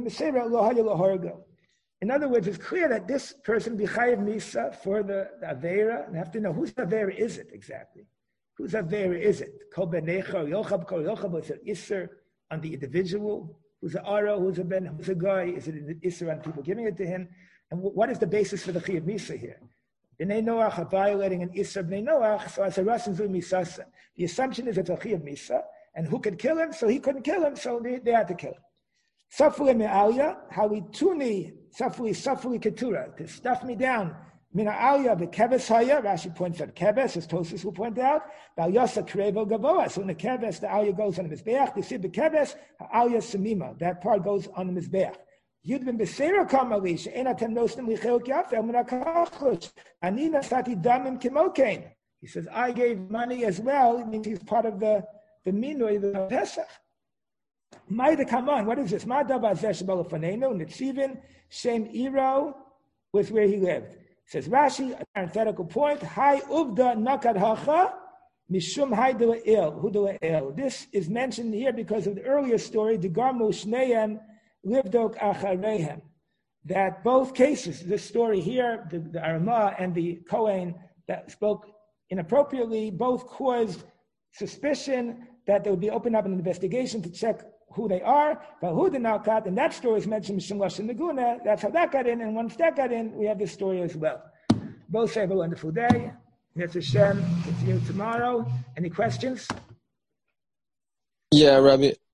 other words, it's clear that this person b'chayev misa for the, the avera, and I have to know whose avera is it exactly. Whose avera is it? Kol benecha or yochab, kol yochab, is it isser on the individual? Who's a ara? Who's a ben? Who's a guy? Is it an isser on people giving it to him? And what is the basis for the chayev misa here? Bnei Noach are violating an isser bnei Noach, so as a rasin zu misasa. The assumption is it's a chayev misa, and who could kill him? So he couldn't kill him, so they, they had to kill him. Safuli me'alya, halituni, safuli, safuli ketura, to stuff me down. Mina alya, the keves haya, Rashi points out keves, as Tosfos will point out, bal yasa krevo gavoa. So in the keves, the alya goes on the mizbeach, the sib the keves, alya samima, that part goes on the mizbeach. Yud ben Beseira kamali, she'en atem nosnim licheok yafel min hakachlush, ani nasati damim kimokein. He says, I gave money as well, it means he's part of the, the minui, the Pesach. Maida, come on, what is this? Madaba zesh balafanenu, Nitzivin, Shem Iro, was where he lived. Says Rashi, a parenthetical point, Hai Uvda Nakad Hacha, Mishum Haidula Il, Hudula Il. This is mentioned here because of the earlier story, Degarmu Shneem, Livdok Acharehem. That both cases, this story here, the, the Aramah and the Kohen that spoke inappropriately, both caused suspicion that there would be opened up an investigation to check who they are, but who did not cut, and that story is mentioned in Shemlash and Naguna. That's how that got in, and once that got in, we have this story as well. Both say have a wonderful day. Yes, Hashem, continue tomorrow. Any questions? Yeah, Rabbi.